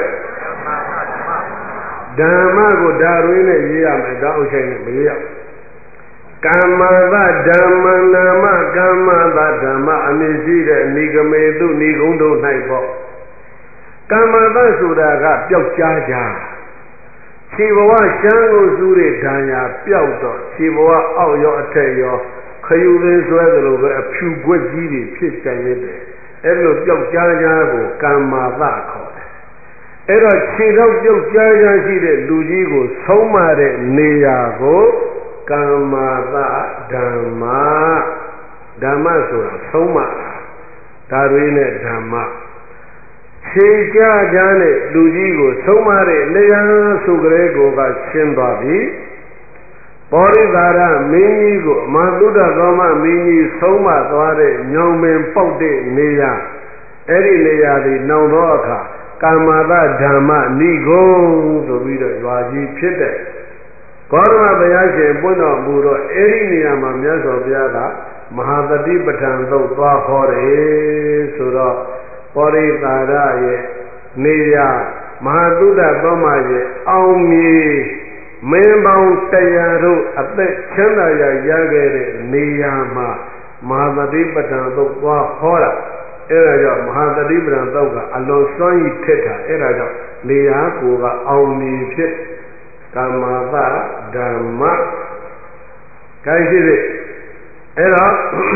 ဓမ္မကိုဓာရင်းနဲ့ရေးရမယ်ဓာအုပ်ချိန်နဲ့မရေးရကာမာသဓမ္မနာမကာမာသဓမ္မအမည်ရှိတဲ့နိဂမေတုနိဂုံးတို့၌ပေါ့ကာမာသဆိုတာကပျောက်ကြားကြခြေဘဝရှမ်းကိုစူးတဲ့ဓာညာပျောက်တော့ခြေဘဝအောက်ရောအထက်ရောခယူရင်းဆွဲသလိုပဲအဖြူခွက်ကြီးတွေဖြစ်ကြရတဲ့အဲ့လိုပျောက်ကြားကြကိုကာမာသခေါ်တယ်အဲ့တော့ခြေတော့ပျောက်ကြားကြရှိတဲ့လူကြီးကိုဆုံးမတဲ့နေရာကိုကာမာသဓမ္မဓမ္မဆိုတာဆုံးမတာဒါတွေနဲ့ဓမ္မခြေကြကြနဲ့လူကြီးကိုဆုံးမတဲ့နေရာဆိုကြဲကိုကရှင်းသွားပြီပောရိသာရမင်းကြီးကိုအမသုဒ္ဓသောမမင်းကြီးဆုံးမသွားတဲ့ညောင်ပင်ပုတ်တဲ့နေရာအဲ့ဒီနေရာဒီနောင်သောအခါကာမာသဓမ္မနိဂုံးဆိုပြီးတော့ရွာကြီးဖြစ်တဲ့ကောရမဘုရားရှင်ပွင့်တော်မူတော့အဲ့ဒီနေရာမှာမြတ်စွာဘုရားကမဟာတတိပဋ္ဌာန်သုတ်သွားဟောတယ်ဆိုတော့ပောရိသာရရဲ့နေရာမဟာသုဒ္ဓသောမရဲ့အောင်မြေမင်းပေါင်း100တို့အသက်ချမ်းသာရရခဲ့တဲ့နေရာမှာမဟာတတိပဋ္ဌာန်သုတ်သွားဟောတာအဲ့ဒါကြောင့်မဟာတတိပဋ္ဌာန်သုတ်ကအလွန်စွမ်းရည်ထက်တာအဲ့ဒါကြောင့်နေရာကိုကအောင်မြေဖြစ်ကာမာသဓမ္မကိုင်းရှိတဲ့အဲ့တော့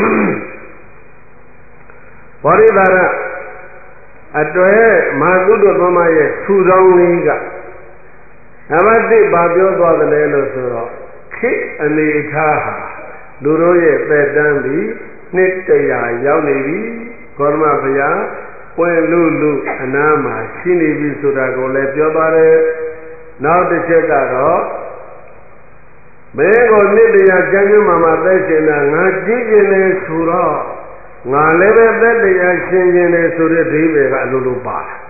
ပောရိသာရအတွက်မာကုတ္တသမရဲ့ထူထောင်လေးကနံပါတ်1ဘာပြောသွားတယ်လဲလို့ဆိုတော့ခေအနေထားဟာလူတို့ရဲ့သက်တမ်းပြီးနှစ်100ရောက်နေပြီကောရမဘုရားပွင့်လူအနားမှာရှိနေပြီဆိုတာကိုလည်းပြောပါတယ်နောက်တစ်ချက်ကတော့မင်းကိုနှစ်100ကျမ်းကျမ်းမှာသက်ရှင်တာငါကြည့်ကျင်နေဆိုတော့ငါလည်းပဲသက်တရားရှင်ကျင်နေဆိုတဲ့ဒိဗေကအလိုလိုပါတာ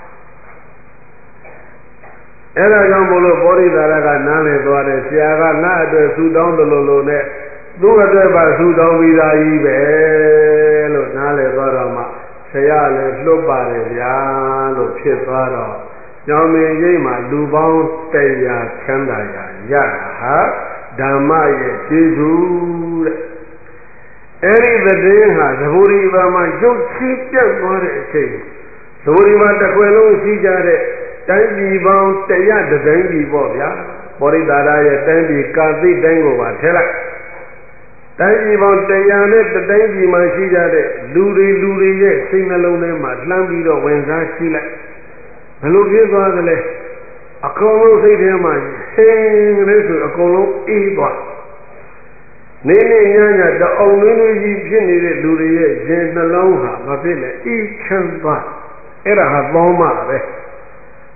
အဲ့ဒါကြောင့်မို့လို့ပောရိသာရကနားလည်သွားတယ်ဆရာကငါ့အတွက်ဆူတောင်းတယ်လို့နဲ့သူ့အတွက်ပါဆူတောင်းပြီးသားကြီးပဲလို့နားလည်သွားတော့မှဆရာလည်းလွတ်ပါတယ်ဗျာလို့ဖြစ်သွားတော့ညောင်မင်းရိပ်မှာလူပေါင်း100ချမ်းသာရတာဟာဓမ္မရဲ့ကျေးဇူးတဲ့အဲ့ဒီသတင်းဟာသဘောဒီဘာမှာရုပ်ချပြတ်သွားတဲ့အချိန်သဘောဒီမှာတစ်ခွေလုံးရှိကြတဲ့တိုင်းပြည်ပေါင်း100တတိုင်းပြည်ပေါ့ဗျာပောရိသာရရဲ့တိုင်းပြည်ကာသိတိုင်းကိုပါထဲလိုက်တိုင်းပြည်ပေါင်း100နဲ့တတိုင်းပြည်မှာရှိကြတဲ့လူတွေရဲ့စိတ်နှလုံးထဲမှာလှမ်းပြီးတော့ဝင်စားရှိလိုက်ဘယ်လိုဖြစ်သွားသလဲအကုန်လုံးစိတ်ထဲမှာဟင်းကလေးဆိုအကုန်လုံးအေးသွားနေနေညညတအောင်နွေးနွေးကြီးဖြစ်နေတဲ့လူတွေရဲ့ရင်နှလုံးဟာမဖြစ်နဲ့အေးချမ်းသွားအဲ့ဒါဟာသောမပဲ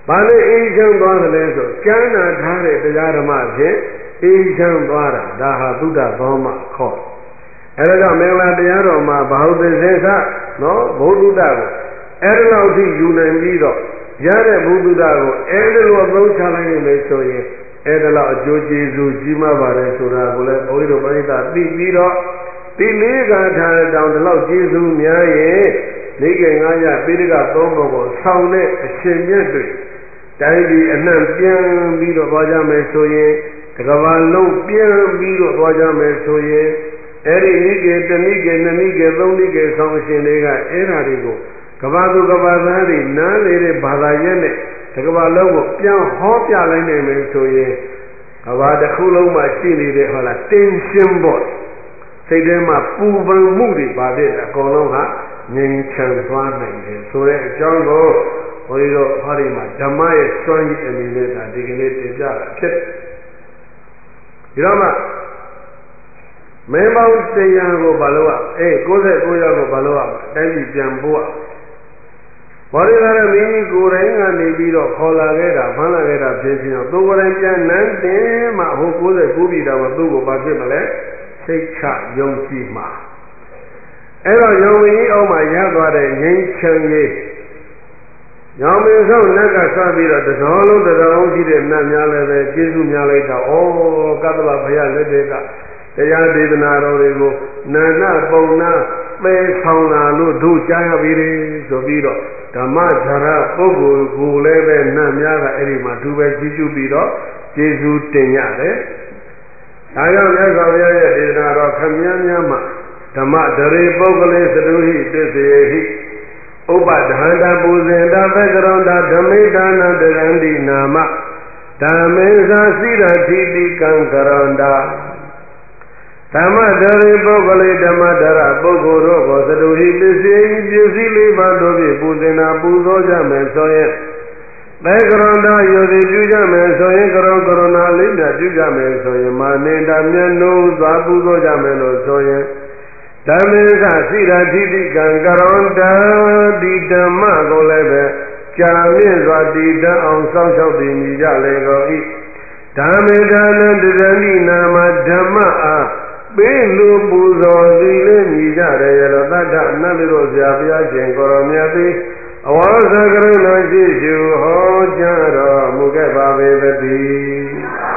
ဘာလဲအေးချမ်းသွားတယ်လဲဆိုကျမ်းနာထားတဲ့တရားဓမ္မဖြင့်အေးချမ်းသွားတာဒါဟာသုဒ္ဓသောမခေါ်အဲဒါကြောင့်မင်္ဂလာတရားတော်မှာဘာဟုတ်တဲ့စေသနော်ဘုဒ္ဓကိုအဲ့ဒီလောက်ထိယူနိုင်ပြီးတော့ရတဲ့ဘုဒ္ဓကိုအဲ့ဒီလိုအသုံးချလိုက်နေမယ်ဆိုရင်အဲ့ဒါလောက်အကျိုးကျေးဇူးကြီးမားပါတယ်ဆိုတာကိုလည်းဘုန်းကြီးတို့ပရိသတ်သိပြီးတော့ဒီလေးကထာတောင်ဒီလောက်ကျေးဇူးများရဲ့နေက900ပိဋက3ပုံကိုဆောင်းတဲ့အရှင်မြတ်တွေတိုင်းပြည်အနှံ့ပြန်ပြီးတော့သွားကြမယ်ဆိုရင်တကဘာလုံးပြန်ပြီးတော့သွားကြမယ်ဆိုရင်အဲ့ဒီနိကေတနိကေနနိကေသုံးနိကေဆောင်းအရှင်တွေကအဲ့ဓာတွေကိုကဘာသူကဘာသားတွေနားလေတဲ့ဘာသာရဲ့နဲ့တကဘာလုံးကိုပြန်ဟောပြလိုက်နိုင်မယ်ဆိုရင်ကဘာတစ်ခုလုံးမှာရှိနေတဲ့ဟုတ်လား tension ပေါ့စိတ်ထဲမှာပူပန်မှုတွေပါတဲ့အကုန်လုံးဟာငြိမ်ချမ်းသွားနိုင်တယ်ဆိုတဲ့အကြောင်းကိုဘုန်းကြီးတို့ဟောဒီမှာဓမ္မရဲ့စွမ်းရည်အနေနဲ့ဒါဒီကနေ့တင်ပြတာဖြစ်တယ်ဒီတော့မှမင်းပေါင်းတရားကိုဘာလို့69ယောက်ကိုဘာလို့တိုင်းပြည်ပြန်ပို့ဘောရီလာတဲ့မင်းကြီးကိုယ်တိုင်ကနေပြီးတော့ခေါ်လာခဲ့တာဖမ်းလာခဲ့တာဖြစ်ပြီးတော့သူကိုယ်တိုင်ပြန်နန်းတင်မှဟို69ပြည်တော်မှာသူ့ကိုဘာဖြစ်မလဲစိတ်ချယုံကြည်မှာအဲ့တော့ယုံကြည်အောင်မှရသွားတဲ့ငြိမ်းချမ်းရေးညောင်မင်းဆုံးနတ်ကဆွပြီးတော့တတော်လုံးရှိတဲ့နတ်များလည်းပဲကျေးဇူးများလိုက်တော့ဩကတ္တဗဘုရားလက်တွေကတရားဒေသနာတော်တွေကိုနာနာပုံနာပဲဆောင်လာလို့တို့ကြားရပြီဆိုပြီးတော့ဓမ္မဓာရပုဂ္ဂိုလ်ကိုလည်းပဲနတ်များကအဲ့ဒီမှာသူပဲကြီးကျူးပြီးတော့ကျေးဇူးတင်ရတယ်။ဒါကြောင့်မြတ်စွာဘုရားရဲ့ဒေသနာတော်ခမည်းများမှာဓမ္မဒရေပုဂ္ဂလေသတုဟိတစ္ဆေဟိဥပဒဟန္တပူဇင်တာသက္ကရောတာဓမိဒါနတရန္တိနာမဓမ္မေသာစိရတိတိကံကရန္တာဓမ္မဒရေပုဂ္ဂလေဓမ္မဒရပုဂ္ဂိုလ်တို့ကိုသတုဟိပစ္စည်းပစ္စည်းလေးပါးတို့ဖြင့်ပူဇင်တာပူဇော်ကြမယ်ဆိုရင်သက္ကရောတာယောတိပြုကြမယ်ဆိုရင်ကရောကရဏလေးမြတ်ပြုကြမယ်ဆိုရင်မာနေတာမျက်နှုံးသွားပူဇော်ကြမယ်လို့ဆိုရင်ဓမ္မေသစိရတိတိကံကရန္တာဒီဓမ္မကိုလည်းပဲကြာမြင့်စွာတည်တတ်အောင်စောင့်ရှောက်တည်နေကြလေကုန်၏ဓမ္မေဒါနတရဏိနာမဓမ္မအားပေးလူပူဇော်စီလေးမြည်ကြတယ်ရတော့တတ္ထနတ်တို့ဆရာဘုရားရှင်ကိုရောမြတ်သည်အဝါသကရုဏာရှိရှုဟောကြားတော်မူခဲ့ပါပေသတည်း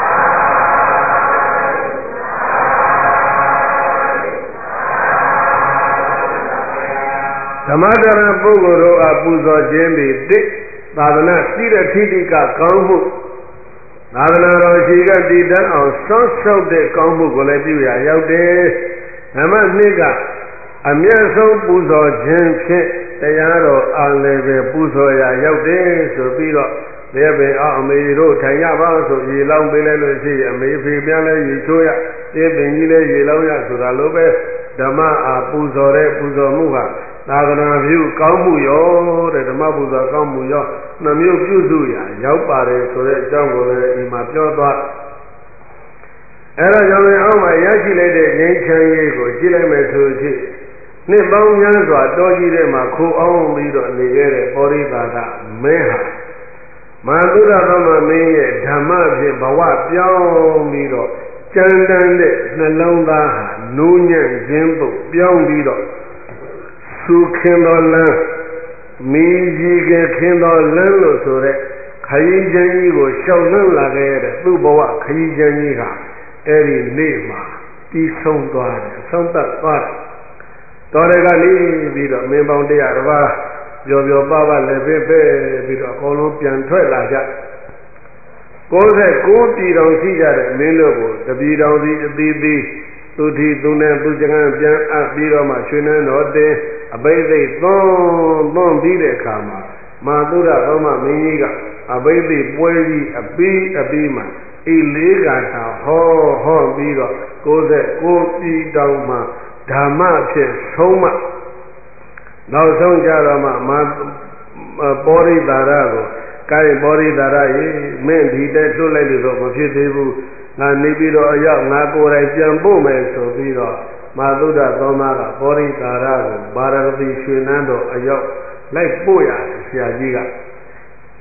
ဓမ္မဒရပုဂ္ဂိုလ်တို့အားပူဇော်ခြင်းသည်တစ်သာသနာစိရထိတိကကောင်းမှုသာသနာတော်ရှိကတည်တတ်အောင်စောင့်ရှောက်တဲ့ကောင်းမှုကိုလည်းပြုရရောက်တယ်ဓမ္မနှစ်ကအမြတ်ဆုံးပူဇော်ခြင်းဖြင့်တရားတော်အားလည်းပဲပူဇော်ရရောက်တယ်ဆိုပြီးတော့ဘယ်ပင်အမေတို့ထိုင်ရပါဆိုရေလောင်းပေးလိုက်လို့ရှိရင်အမေဖေပြန်လဲရေချိုးရဒီပင်ကြီးလဲရေလောင်းရဆိုတာလိုပဲဓမ္မအားပူဇော်တဲ့ပူဇော်မှုဟာသာသနာပြုကောင်းမှုရောတဲ့ဓမ္မပူဇော်ကောင်းမှုရောနှမျိုးပြုစုရရောက်ပါတယ်ဆိုတဲ့အကြောင်းကိုလည်းဒီမှာပြောသွားအဲ့ဒါကြောင့်အောက်မှာရရှိလိုက်တဲ့ငြိမ်းချမ်းရေးကိုကြည့်လိုက်မယ်ဆိုရင်နှစ်ပေါင်းများစွာတောကြီးထဲမှာခိုးအောင်ပြီးတော့နေခဲ့တဲ့ပောရိသာကမင်းဟာမဟာသုဒ္ဓသမမင်းရဲ့ဓမ္မဖြင့်ဘဝပြောင်းပြီးတော့ကြမ်းတမ်းတဲ့နှလုံးသားဟာနိုးညံ့ခြင်းပုတ်ပြောင်းပြီးတော့သုခင်တော်လမ်းမိကြီးကခင်တော်လမ်းလို့ဆိုတဲ့ခရီးချမ်းကြီးကိုရှောက်လွှမ်းလာခဲ့တဲ့သူ့ဘဝခရီးချမ်းကြီးကအဲ့ဒီနေ့မှာပြီးဆုံးသွားတယ်ဆုံးသက်သွားတယ်တော်ရကနေပြီးတော့မင်းပေါင်း100ပါးပျော်ပျော်ပါပါလည်းပဲပြီးတော့အကုန်လုံးပြန်ထွက်လာကြ69ပြည်တော်ရှိကြတဲ့မင်းတို့ကိုတပြည်တော်စီအသီးသီးသူထီသူနဲ့သူစကံပြန်အပ်ပြီးတော့မှရွှေနန်းတော်တင်အဘိဓိသွန်းပြီးတဲ့အခါမှာမာသုရသောမမင်းကြီးကအဘိဓိပွဲကြီးအပြီးမှာဤလေးကထာဟောပြီးတော့69ပြည်တော်မှာဓမ္မဖြင့်ဆုံးမနောက်ဆုံးကြတော့မှပောရိသာရကိုကိုယ်ပောရိသာရရေမင်းဒီတဲ့လွတ်လိုက်လို့တော့မဖြစ်သေးဘူးငါနေပြီးတော့အရောက်ငါကိုယ်တိုင်ပြန်ပို့မယ်ဆိုပြီးတော့မာသုဒ္ဓသောမကပောရိသာရကိုဗာရာဏသီရွှေနန်းတော်အရောက်လိုက်ပို့ရတယ်ဆရာကြီးက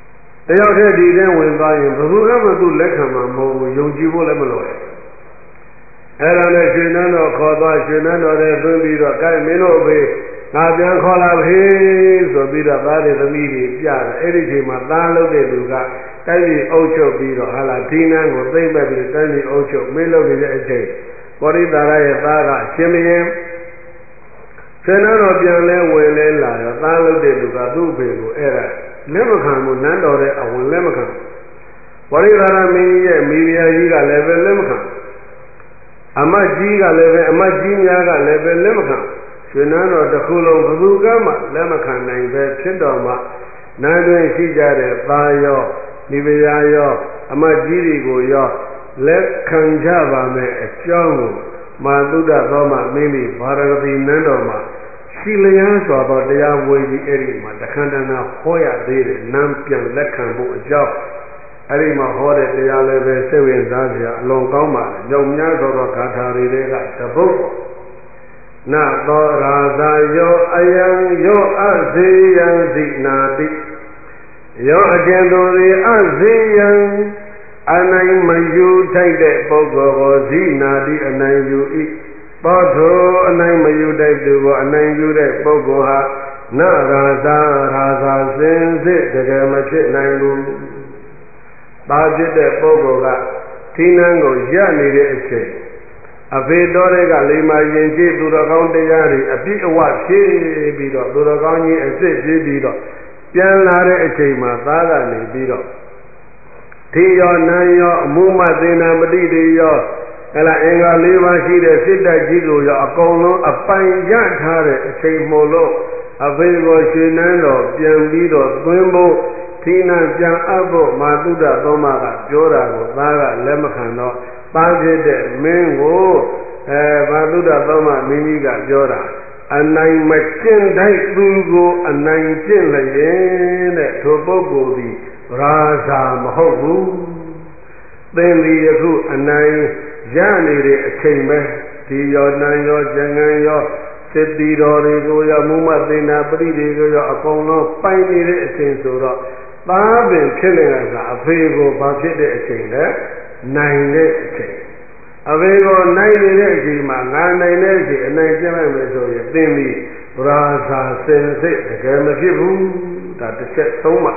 ယောက်တည်းဒီတဲ့ဝင်သွားရင်ဘယ်သူကမှသူ့လက်ခံမှာမဟုတ်ဘူးယုံကြည်ဖို့လည်းမလိုဘူးအဲ့ဒါနဲ့ရွှေနန်းတော်ခေါ်သွားရွှေနန်းတော်ထဲသွင်းပြီးတော့ကဲမင်းတို့အဖေငါပြန်ခေါ်လာပြီဆိုပြီးတော့သားတွေသမီးတွေပြတယ်အဲ့ဒီချိန်မှာသားလုပ်တဲ့လူကတိုက်ပြီးအုပ်ချုပ်ပြီးတော့ဟာလာဒီနန်းကိုသိမ့်မဲ့ပြီးတိုက်ပြီးအုပ်ချုပ်မင်းလုပ်နေတဲ့အချိန်ဘောရိတာရရဲ့သားကရှင်မင်းရွှေနန်းတော်ပြန်လဲဝင်လဲလာရောသားလုပ်တဲ့လူကသူ့အဖေကိုအဲ့ဒါလက်မခံဘူးနန်းတော်တဲ့အဝင်လက်မခံဘောရိတာရမင်းရဲ့မိဖုရားကြီးကလည်းပဲလက်မခံအမတ်ကြီးကလည်းပဲအမတ်ကြီးများကလည်းပဲလက်မခံရွှေနန်းတော်တစ်ခုလုံးဘယ်သူကမှလက်မခံနိုင်ပဲဖြစ်တော်မှာနန်းတွင်ရှိကြတဲ့သားရောမိဖုရားရောအမတ်ကြီးတွေကိုရောလက်ခံကြပါမယ်အကြောင်းကိုမာသုဒ္ဓသောမမင်းမိဘာရဂတိနန်းတော်မှာရှိလျားစွာသောတရားဝေကြီးအဲ့ဒီမှာတခန္ဓနာဟောရသေးတယ်နန်းပြန်လက်ခံဖို့အကြောင်းအဲ့ဒီမှာဟောတဲ့တရားလည်းပဲစိတ်ဝင်စားစရာအလွန်ကောင်းပါတယ်ညောင်များသောဂါထာတွေကတပုတ်နသောရာဇာယောအယံယောအစေယံသိနာတိယောအကျဉ်သူသည်အစေယံအနိုင်မယူထိုက်တဲ့ပုဂ္ဂိုလ်ကိုဇိနာတိအနိုင်ယူ၏သောထိုအနိုင်မယူတဲ့သူကိုအနိုင်ယူတဲ့ပုဂ္ဂိုလ်ဟာနရာဇာစင်စစ်တကယ်မဖြစ်နိုင်ဘူးပါဖြစ်တဲ့ပုဂ္ဂိုလ်ကသီးနှံကိုရနေတဲ့အချိန်အဖေတော်တွေကလိမ္မာရင်ကြည့်သူတော်ကောင်းတရားတွေအပြည့်အဝဖြည့်ပြီးတော့သူတော်ကောင်းကြီးအစ်စ်ဖြည့်ပြီးတော့ပြန်လာတဲ့အချိန်မှာသားကနေပြီးတော့ထေရောနန်းရောအမှုမသေနာပတိတွေရောအဲ့ဒါအင်္ဂါ၄ပါးရှိတဲ့စစ်တပ်ကြီးကိုရောအကုန်လုံးအပိုင်ရထားတဲ့အချိန်မို့လို့အဖေကိုရွှေနန်းတော်ပြန်ပြီးတော့သွင်းဖို့သီနာပြန်အပ်ဖို့မာသုဒ္ဓသောမကပြောတာကိုသားကလက်မခံတော့သားဖြစ်တဲ့မင်းကိုမာသုဒ္ဓသောမမင်းကြီးကပြောတာအနိုင်မကျင့်တိုက်သူကိုအနိုင်ကျင့်လျင်တဲ့ထိုပုဂ္ဂိုလ်သည်ရာဇာမဟုတ်ဘူးသင်ဒီယခုအနိုင်ရနေတဲ့အချိန်ပဲဒီရောနံရောကျန်ကန်ရောစစ်တီတော်တွေကိုရောမူမသေနာပရိတွေကိုရောအကုန်လုံးပိုင်နေတဲ့အချိန်ဆိုတော့သားပင်ဖြစ်နေတာကအဖေကိုဘာဖြစ်တဲ့အချိန်လဲနိုင်တဲ့အချိန်အဖေကိုနိုင်နေတဲ့အချိန်မှာငါနိုင်တဲ့အချိန်အနိုင်ကျင့်လိုက်မယ်ဆိုရင်သင်ပြီးရာဇာစင်စစ်တကယ်မဖြစ်ဘူးဒါတစ်ချက်သုံးပါ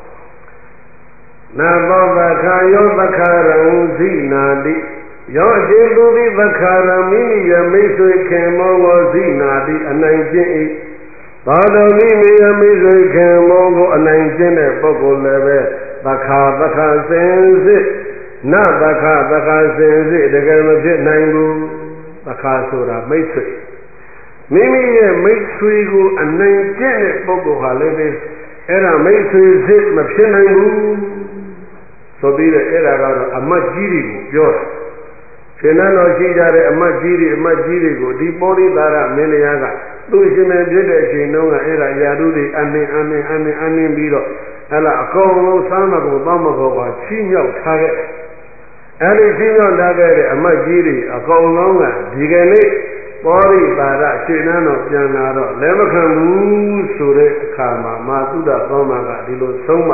နာသောသခာယောသခာရံဇိနာတိယောအရှင်သူသည်သခာရံမိမိရဲ့မိတ်ဆွေခင်မောကိုဇိနာတိအနိုင်ကျင့်၏သာတော်မိမိရဲ့မိတ်ဆွေခင်မောကိုအနိုင်ကျင့်တဲ့ပုဂ္ဂိုလ်လည်းပဲသခာစင်စစ်နသခာစင်စစ်တကယ်မဖြစ်နိုင်ဘူးသခာဆိုတာမိတ်ဆွေမိမိရဲ့မိတ်ဆွေကိုအနိုင်ကျင့်တဲ့ပုဂ္ဂိုလ်ဟာလည်းပဲအဲ့ဒါမိတ်ဆွေစစ်မဖြစ်နိုင်ဘူးဆိုပြီးတော့အဲ့ဒါကတော့အမတ်ကြီးတွေကိုပြောတာရှင်နန်းတော်ရှိကြတဲ့အမတ်ကြီးတွေကိုဒီပောရိသာရမင်းတရားကသူ့ရှင်မင်းဖြစ်တဲ့အချိန်တုန်းကအဲ့ဒါယာတုတွေအနှင်းပြီးတော့အဲ့ဒါအကုန်လုံးစားမကုန်တောင်းမကုန်ပါချီးမြှောက်ထားခဲ့အဲ့ဒီချီးမြှောက်ထားခဲ့တဲ့အမတ်ကြီးတွေအကုန်လုံးကဒီကနေ့ပောရိသာရရှင်နန်းတော်ပြန်လာတော့လက်မခံဘူးဆိုတဲ့အခါမှာမာသုဒ္ဓသောမကဒီလိုဆုံးမ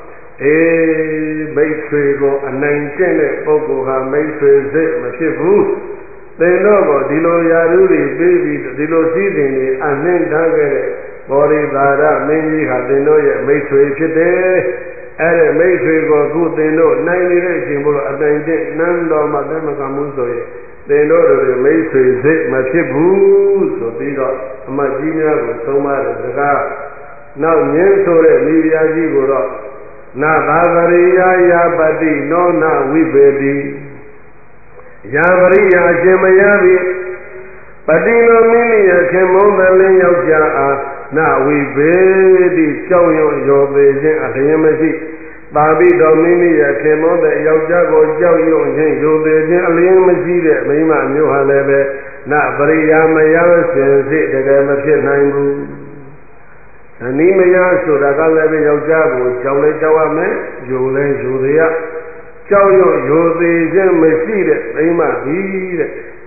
မိတ်ဆွေကိုအနိုင်ကျင့်တဲ့ပုဂ္ဂိုလ်ဟာမိတ်ဆွေစစ်မဖြစ်ဘူးသင်တို့ကိုဒီလိုယာရုတွေပေးပြီးဒီလိုစည်းစိမ်တွေအနှင်းထားခဲ့တဲ့ဘောရိသာရမင်းကြီးဟာသင်တို့ရဲ့မိတ်ဆွေဖြစ်တယ်အဲ့ဒီမိတ်ဆွေကိုအခုသင်တို့နိုင်နေတဲ့အချိန်မို့လို့အနိုင်ကျင့်နန်းတော်မှာလက်မခံဘူးဆိုရင်သင်တို့တွေမိတ်ဆွေစစ်မဖြစ်ဘူးဆိုပြီးတော့အမတ်ကြီးများကိုဆုံးမတဲ့စကားနောက်ညင်းဆိုတဲ့မိဖုရားကြီးကိုတော့နာသာဝရိယယာပတိနောနဝိပေတိယာဝရိယအရှင်မရပြီပတိနောမိမိယခင်မုန်းတဲ့လင်းယောက်ျားအားနဝိပေတိကြောက်ရွံ့ရောသေးခြင်းအလျင်မရှိပါပိတော်မိမိယခင်မုန်းတဲ့ယောက်ျားကိုကြောက်ရွံ့ခြင်းရောသေးခြင်းအလျင်မရှိတဲ့မိမမျိုးဟာလည်းပဲနပရိယာမယစင်စစ်တကယ်မဖြစ်နိုင်ဘူးအနိမယဆိုတာကလည်းပဲယောက်ျားကိုကြောက်လဲကြောက်ရမယ်ယူလဲယူသေးရကြောက်ရွံ့ယူသေးခြင်းမရှိတဲ့မိမကြီးတဲ့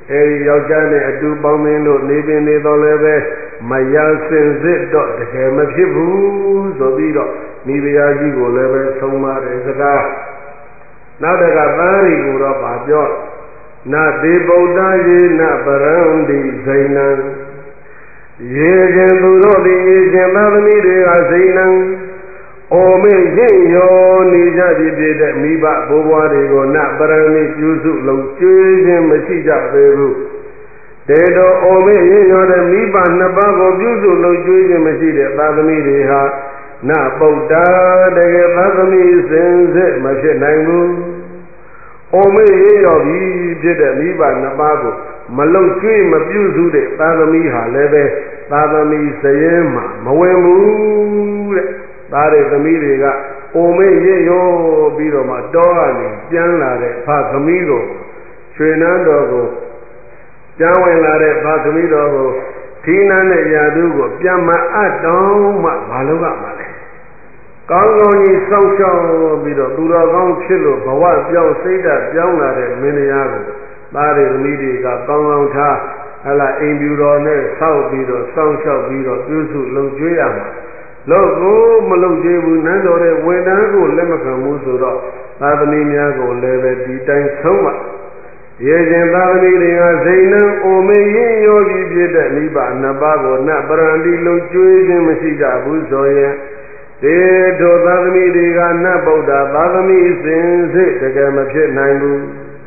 အဲဒီယောက်ျားနဲ့အတူပေါင်းမင်းလို့နေပင်နေတော့လည်းပဲမယစင်စစ်တော့တကယ်မဖြစ်ဘူးဆိုပြီးတော့မိဖုရားကြီးကိုလည်းပဲဆုံးမတဲ့စကားနောက်တကသားတွေကိုတော့ဗာပြောနတိဗုဒ္ဓယေနပရံတိဇိဏံရေခြင်းသူတို့သည်ရေခြင်းသားသမီးတွေကဇိဏံအိုမေရင့်ရောနေကြသည်ဖြစ်တဲ့မိဘဘိုးဘွားတွေကိုနပရံတိပြုစုလုံးကျွေးခြင်းမရှိကြပေဘူးတေတော်အိုမေရင့်ရောတဲ့မိဘနှစ်ပါးကိုပြုစုလုံးကျွေးခြင်းမရှိတဲ့သားသမီးတွေဟာနပုဒ္ဒါတကယ်သားသမီးစင်စစ်မဖြစ်နိုင်ဘူးအိုမေရင့်ရောပြီဖြစ်တဲ့မိဘနှစ်ပါးကိုမလုံကျွေးမပြုစုတဲ့သားသမီးဟာလည်းပဲသားသမီးစရဲမှာမဝင်ဘူးတဲ့သားတဲ့သမီးတွေကအိုမေရင့်ရောပြီးတော့မှတောကနေပြန်လာတဲ့ဖသမီးကိုရွှေနန်းတော်ကိုပြန်ဝင်လာတဲ့ဖသမီးတော်ကိုထီးနန်းတဲ့ရာသူကိုပြန်မအပ်တော့မှမလုပ်ရမှာလေကောင်းကောင်းကြီးစောင့်ရှောက်ပြီးတော့သူတော်ကောင်းဖြစ်လို့ဘဝပြောင်းစိတ်ဓာတ်ပြောင်းလာတဲ့မင်းတရားကိုသားတွေသမီးတွေကကောင်းကောင်းထားဟလာအိမ်ပြူတော်နဲ့ဆောက်ပြီးတော့စောင့်ရှောက်ပြီးတော့ပြုစုလုံကျွေးရမှာလို့ကိုမလုံကျွေးဘူးနန်းတော်ရဲ့ဝန်ထမ်းကိုလက်မခံဘူးဆိုတော့သာသမီများကိုလည်းပဲဒီတိုင်းဆုံးပါရေခြင်းသာသမီတွေကဇိဏံအိုမေရင်ယောဂီဖြစ်တဲ့နိဗ္ဗာန်နှစ်ပါးကိုနပရံတိလုံကျွေးခြင်းမရှိကြဘူးဆိုရင်ဒီတို့သာသမီတွေကနတ်ဗုဒ္ဓသာသမီစင်စစ်တကယ်မဖြစ်နိုင်ဘူး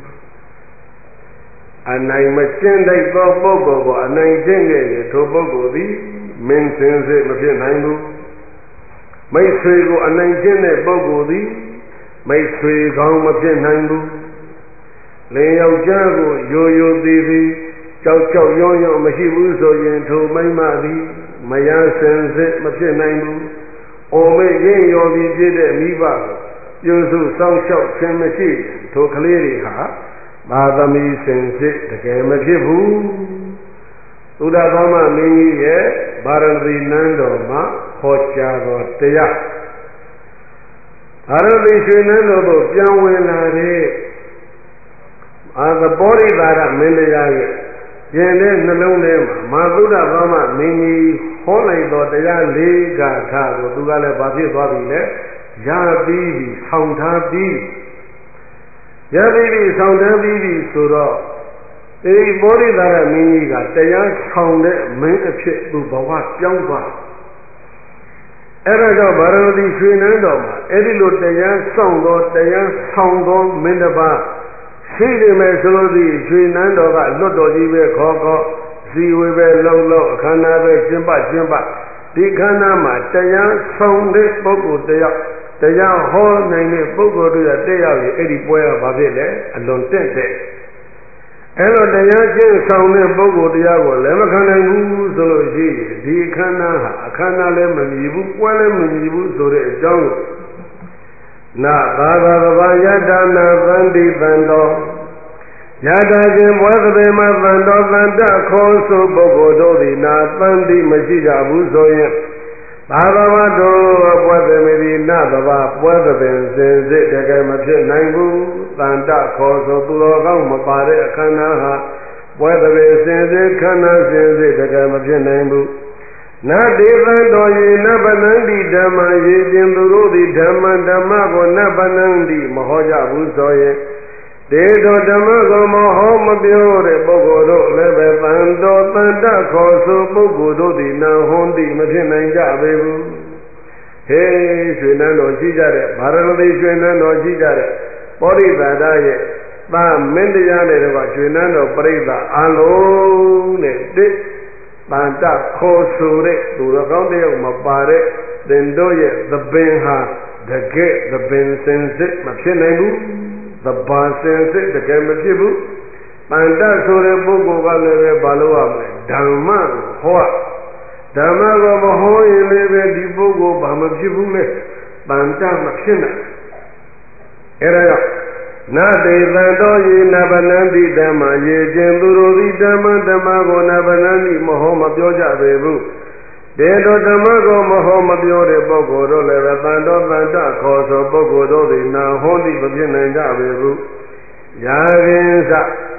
အနိုင်မကျင့်တဲ့သောပုဂ္ဂိုလ်ကိုအနိုင်ကျင့်ခဲ့ရင်ထိုပုဂ္ဂိုလ်သည်မင်းစင်စစ်မဖြစ်နိုင်ဘူးမိတ်ဆွေကိုအနိုင်ကျင့်တဲ့ပုဂ္ဂိုလ်သည်မိတ်ဆွေကောင်းမဖြစ်နိုင်ဘူးလင်ယောက်ျားကိုယိုယိုသေးသေးကြောက်ကြောက်ရွံ့ရွံ့မရှိဘူးဆိုရင်ထိုမိန်းမသည်မယစင်စစ်မဖြစ်နိုင်ဘူးအိုမေရင်ရောပြီးဖြစ်တဲ့မိဘကိုပြုစုစောင့်ရှောက်ခြင်းမရှိထိုကလေးတွေဟာသာသမီစင်စစ်တကယ်မဖြစ်ဘူးသုဒ္ဓသောမမင်းကြီးရဲ့ဗာရဏသီနန်းတော်မှာဟောကြားတော်တရားဗာရဏသီရွှေနန်းတော်သို့ပြန်ဝင်လာတဲ့သဘောရိသာရမင်းတရားရဲ့ပြင်တဲ့နှလုံးထဲမှာမာသုဒ္ဓသောမမင်းကြီးဟောလိုက်တော်တရားလေးဂါထာကိုသူကလည်းဘာဖြစ်သွားပြီလဲရပြီးပြီဆောင်ထားပြီးရပြီးပြီဆောင်ထားပြီးပြီဆိုတော့ဒီဘောရိသာရမင်းကြီးကတရားဆောင်တဲ့မင်းအဖြစ်သူဘဝပြောင်းသွားအဲ့ဒါကြောင့်ဗာရဏသီရွှေနန်းတော်မှာအဲ့ဒီလိုတရားဆောင်သောတရားဆောင်သောမင်းတစ်ပါးရှိနေမယ်ဆိုလို့ဒီရွှေနန်းတော်ကလွတ်တော်ကြီးပဲခေါ်စီဝေပဲလုံအခမ်းအနားပဲကျင်းပဒီခန္ဓာမှာတရားဆောင်တဲ့ပုဂ္ဂိုလ်တယောက်တရားဟောနိုင်တဲ့ပုဂ္ဂိုလ်တွေတက်ရောက်ရင်အဲ့ဒီပွဲကဘာဖြစ်လဲအလွန်တက်တဲ့အဲ့လိုတရားကျင့်ဆောင်တဲ့ပုဂ္ဂိုလ်တရားကိုလည်းမခံနိုင်ဘူးဆိုလို့ရှိရင်ဒီခန္ဓာဟာအခန္ဓာလည်းမမြည်ဘူးပွဲလည်းမမြည်ဘူးဆိုတဲ့အကြောင်းကိုနာသာသာသဘာယတနာသန္တိတန်တော်ယတာခြင်းဘွယ်သဘေမသံတော်သန္တခေါ်ဆိုပုဂ္ဂိုလ်တို့သည်နာသန္တိမရှိကြဘူးဆိုရင်သာသဝတို့ဘွယ်သဘေသည်နသဘာဘွယ်သဘေစင်စစ်တကယ်မဖြစ်နိုင်ဘူးသန္တခေါ်ဆိုသူတော်ကောင်းမပါတဲ့အခန္ဓာဟာဘွယ်သဘေစင်စစ်ခန္ဓာစင်စစ်တကယ်မဖြစ်နိုင်ဘူးနတေသံတော်ယေနဗနန္တိဓမ္မယေခြင်းသူတို့သည်ဓမ္မကိုနဗနန္တိမဟောကြဘူးဆိုရင်တေတောဓမ္မကိုမဟောမပြောတဲ့ပုဂ္ဂိုလ်တို့လည်းပဲတန်တော်တန်တခေါ်ဆိုပုဂ္ဂိုလ်တို့သည်နာဟွန်းသည်မဖြစ်နိုင်ကြပေဘူးဟေးရွှေနန်းတော်ရှိကြတဲ့ဗာရဏသီရွှေနန်းတော်ရှိကြတဲ့ပောရိသတာရဲ့သာမင်းတရားနဲ့တော့ရွှေနန်းတော်ပြိဿအလုံးနဲ့တစ်တန်တခေါ်ဆိုတဲ့သူတော်ကောင်းတယောက်မပါတဲ့သင်တို့ရဲ့သပင်ဟာတကယ်သပင်စင်စစ်မဖြစ်နိုင်ဘူးသဘာစင်စစ်တကယ်မဖြစ်ဘူးတန်တဆိုတဲ့ပုဂ္ဂိုလ်ကလည်းပဲဘာလို့ရမလဲဓမ္မကိုဟောဓမ္မကိုမဟောရင်လည်းပဲဒီပုဂ္ဂိုလ်ဘာမဖြစ်ဘူးလဲတန်တမဖြစ်နိုင်အဲ့ဒါကြောင့်နတေသံတော်ယေနဗနန္တိဓမ္မယေခြင်းသူတို့သည်ဓမ္မကိုနဗနန္တိမဟောမပြောကြပေဘူးတေတောဓမ္မကိုမဟောမပြောတဲ့ပုဂ္ဂိုလ်တို့လည်းပဲတန်တော်တန်တခေါ်ဆိုပုဂ္ဂိုလ်တို့သည်နာဟောသည်မဖြစ်နိုင်ကြပေဘူးယာခင်စ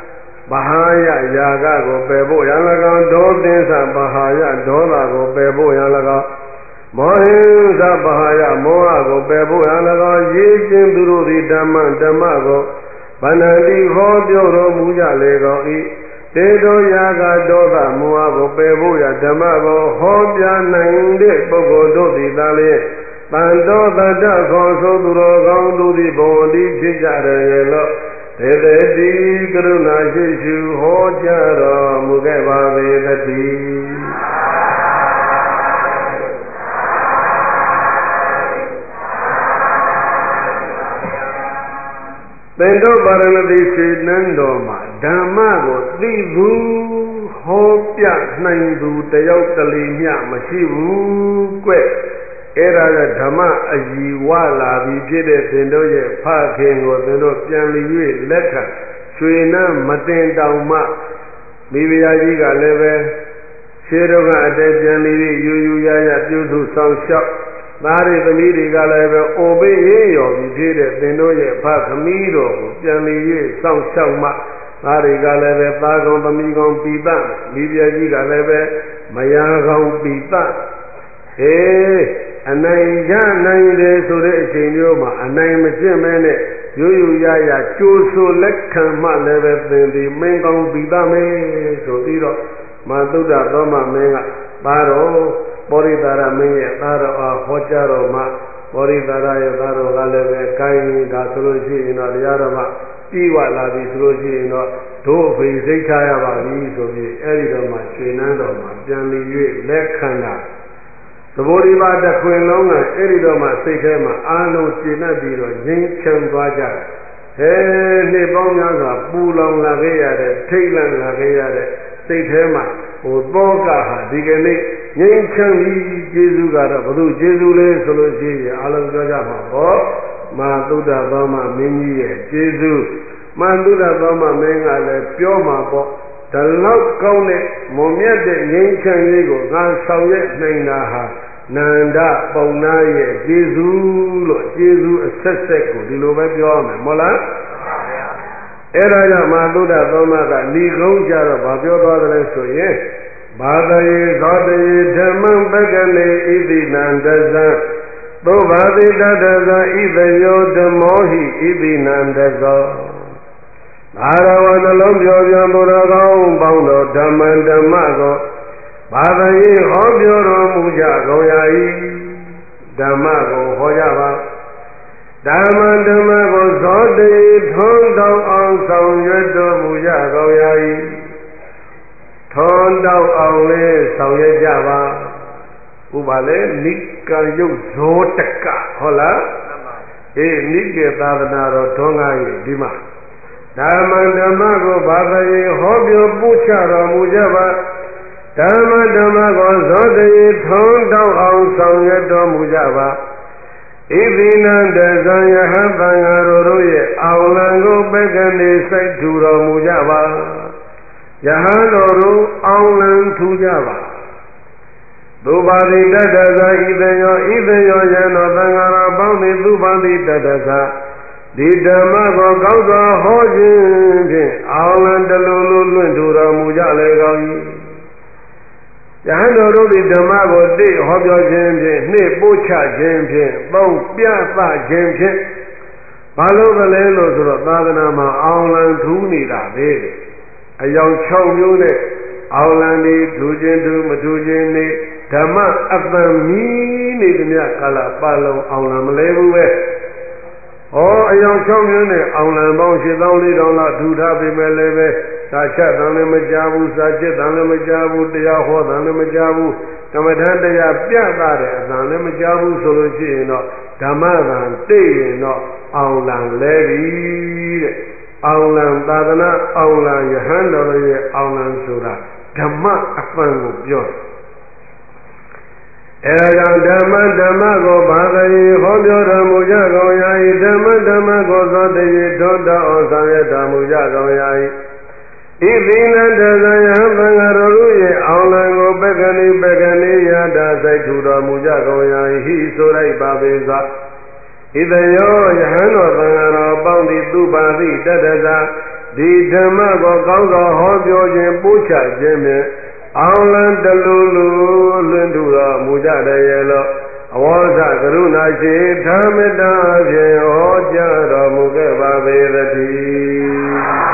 Bahaya Yaga go Bebo Yalaga, Dodinsa Bahaya, Dola go Bebo Yalaga, Mohinsa Bahaya, Moa go Bebo Yalaga, Yijin Durudi Daman Damago, Banadi Hobioro Muja Lego, Tedo Yaga Doda Moa go Bebo Yadamago, Hobia Ninde Bogo Dodi Dali, Bando Bada Goso Duro Gondudi Bondi Chijare Yellow. Vedati Karuna Shishu Hojara Mugeva Vedati Pendo Paranadi Sinandoma Dhammago Tivu Hopya Naindu Tayau Talinya Mashivu Kwe Era Dhamma Ajiwala Vijede Pindoye Pakingo Pindo Pianli Leka Suina Matin Dauma Viviajiga Leve Shiroga Ade Pianli Yu Yaya Yuzu Song Shop Nari the Midiga Leve Obey Yo Vijede Pindoye Pakamido Pianli Song Shoma Nari Galeve Pagon Pamigon Pita Viviajiga Leve Mayagong Pita Anaya Nine so that Genoma, and I am a Gemini, you Yaya, Chuso Lekama level than the Mengong Bidame, so Tiro, Maduda Doma Menga, Baro, Boridara Mea, Baro, Hojaro Ma, Boridara Yaro Galeve, Kain, Dasology in Ariarama, Iwa Lavi Sology in Tofi, Zekaya, so the Eridoma, Chinandoma, Janli, Lekana. The body about the Queen Longa, Eridoma, Sekema, Ano China Biro, Jin Chan Guaja, Hey, Nebonga, Bulong Lagayade, Taylan Lagayade, Sekema, or Boga, Digani, Yin Chan Jesu Gada, Budu Jesu, Sology, Alan Gajama, Maduda Bama, Mini, Jesu, Manduda Bama, Menga, Pioma, the love cone, Momiade, Yin Chan Yigo, Nan Soye, Nainaha. Nanda Paunaye, Jesus, Seseko, Dilova Biome, Mola Era Maduda Domada, Nigo Jara, Babio Dodre, yes. Badaye, Zodaye, Deman Begane, Idi Nandaza, Bobadi Dadaza, Ibe Yo, Demohi, Idi Nandaza. Arawana Lombio Yamborago, Bondo, Daman Damago. Badaye Hobioro Muja Goyai Damago Hojava Daman Damago Zode Tondao on Sang Yedo Muja Goyai Tondao Aule Sang Yajava Ubale Nika Yu Zotaka Hola Nike Tadanaro Tongai Dima Daman Damago Badaye Hobio Puchara Mujava Dhamma Gosode Tondao on Sang Yedo Mujava Ivinanda Zanya Habangaroye Aulango Begani Saituro Mujava Yahanoro Aulan Tujava Dubadi Dadaza Iveyo Yano Bangara Bandi Dubadi Dadaza Didamago Gauza Hojin Aulan Dalulu Lundura Mujalegawi Yahano the Damago de Hobio Jim, Ne Bocha Jim, Bow Piazza Jim, Palo Valeno, Badanama, Aulan Tunida, a young chow unit, Aulandi, Tujin, Matujin, Dama, Afami, Nidakala, Palo, Aulam Levu. Oh, a young chow unit, Aulan Bonshi, only don't let Duda be Meleve. Sachet dans le Majabu, Sachet dans le Majabu, Diaho dans le Majabu, Kamadanda Piazare, dans le Majabu Solocino, Damadan, Tino, Aulan Levi, Aulan Badana, Aulan Yahandole, Aulan Sura, Dama Afango Bion. Eragan Damago, Badayi, Hobio Mujago Yai, Damago Zodi, Donda Osaya Damujago Yai. Ivina Dazaya Bangaruye, Aulango Begani Yada Zaitura Mujagoya, he Surai Babeza. Idayo Yahano Bangaro Bondi Dubadi Dadaza, ဒီဓမ္မကိုကောင်းစွာဟောပြောခြင်းပို့ချခြင်းဖြင့်အောင်လန်းတလူလူလွင်ထူတော်မူကြတယ်ရဲ့လို့အဝေါဇကရုဏာရှိဓမ္မတာဖြင့်ဟောကြားတော်မူခဲ့ပါပေသတည်း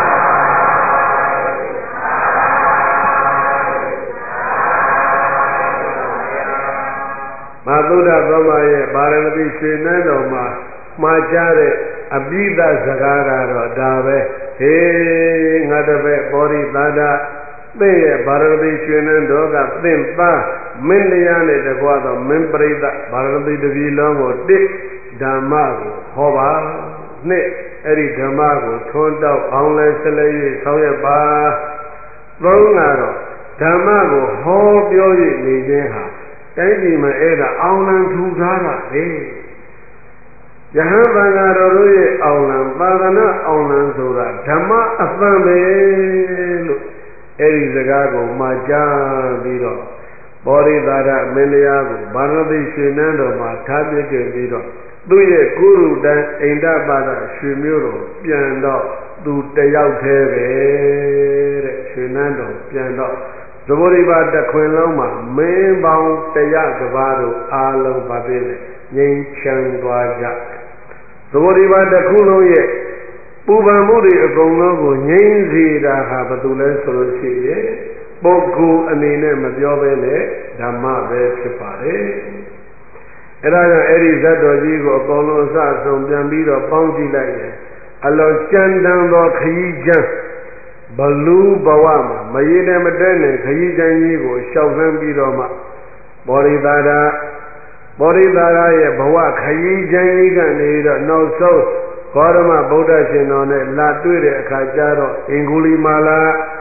မသုဒ္ဓသောမရဲ့ပါရမတိရွှေနန်းတော်မှာမှားကြတဲ့အပိဓစကားကတော့ဒါပဲဟေးငါတပည့်ပောရိသာဒသင်ရဲ့ပါရမတိရွှေနန်းတော်ကသင်သားမင်းတရားနဲ့တကွာသောမင်းပရိသတ်ပါရမတိတပြည်လုံးကိုတစ်ဓမ္မကိုဟောပါနှစ်အဲ့ဒီဓမ္မကိုထွန်းတောက်အောင်လဲဆက်လက်၍ဆောင်ရွက်ပါသုံးကတော့ဓမ္မကိုဟောပြော၍နေခြင်းဟာတိုင်းပြည်မှာအဲ့ဒါအောင်လံထူထားတာလေယဟန်သံဃာတော်တို့ရဲ့အောင်လံသာသနာအောင်လံဆိုတာဓမ္မအသံပဲလို့အဲ့ဒီစကားကိုမှာကြားပြီးတော့ပောရိသာရမင်းတရားကိုဗာရတိရွှေနန်းတော်မှာထားပြခဲ့ပြီးတော့သူ့ရဲ့ကုရုတန်အိန္ဒပါဒရွှေမျိုးတော်ပြန်တော့သူတယောက်သေးပဲတဲ့ရွှေနန်းတော်ပြန်တော့သဘောရိပါတခွင်လုံးမှာမင်းပေါင်း100ကဘာတို့အားလုံးပါသေးတယ်ငြိမ်းချမ်းသွားကြသဘောရိပါတစ်ခုလုံးရဲ့ပူပန်မှုတွေအကုန်လုံးကိုငြိမ်းစေတာဟာဘာလို့လဲဆိုလို့ရှိရင်ပုဂ္ဂိုလ်အနေနဲ့မပြောဘဲနဲ့ဓမ္မပဲဖြစ်ပါတယ်အဲဒါကြောင့်အဲ့ဒီဇတ်တော်ကြီးကိုအကုန်လုံးအစအဆုံးပြန်ပြီးတော့ပေါင်းကြည့်လိုက်ရင်အလောကြမ်းတမ်းသောခရီးချမ်းဘလူဘဝမှာမရည်နဲ့မတဲနဲ့ခရီးချမ်းကြီးကိုရှောက်လှမ်းပြီးတော့မှပောရိသာရရဲ့ဘဝခရီးချမ်းကြီးကနေတော့နောက်ဆုံးဂေါရမဗုဒ္ဓရှင်တော်နဲ့လာတွေ့တဲ့အခါကျတော့အင်္ဂုလိမာလာ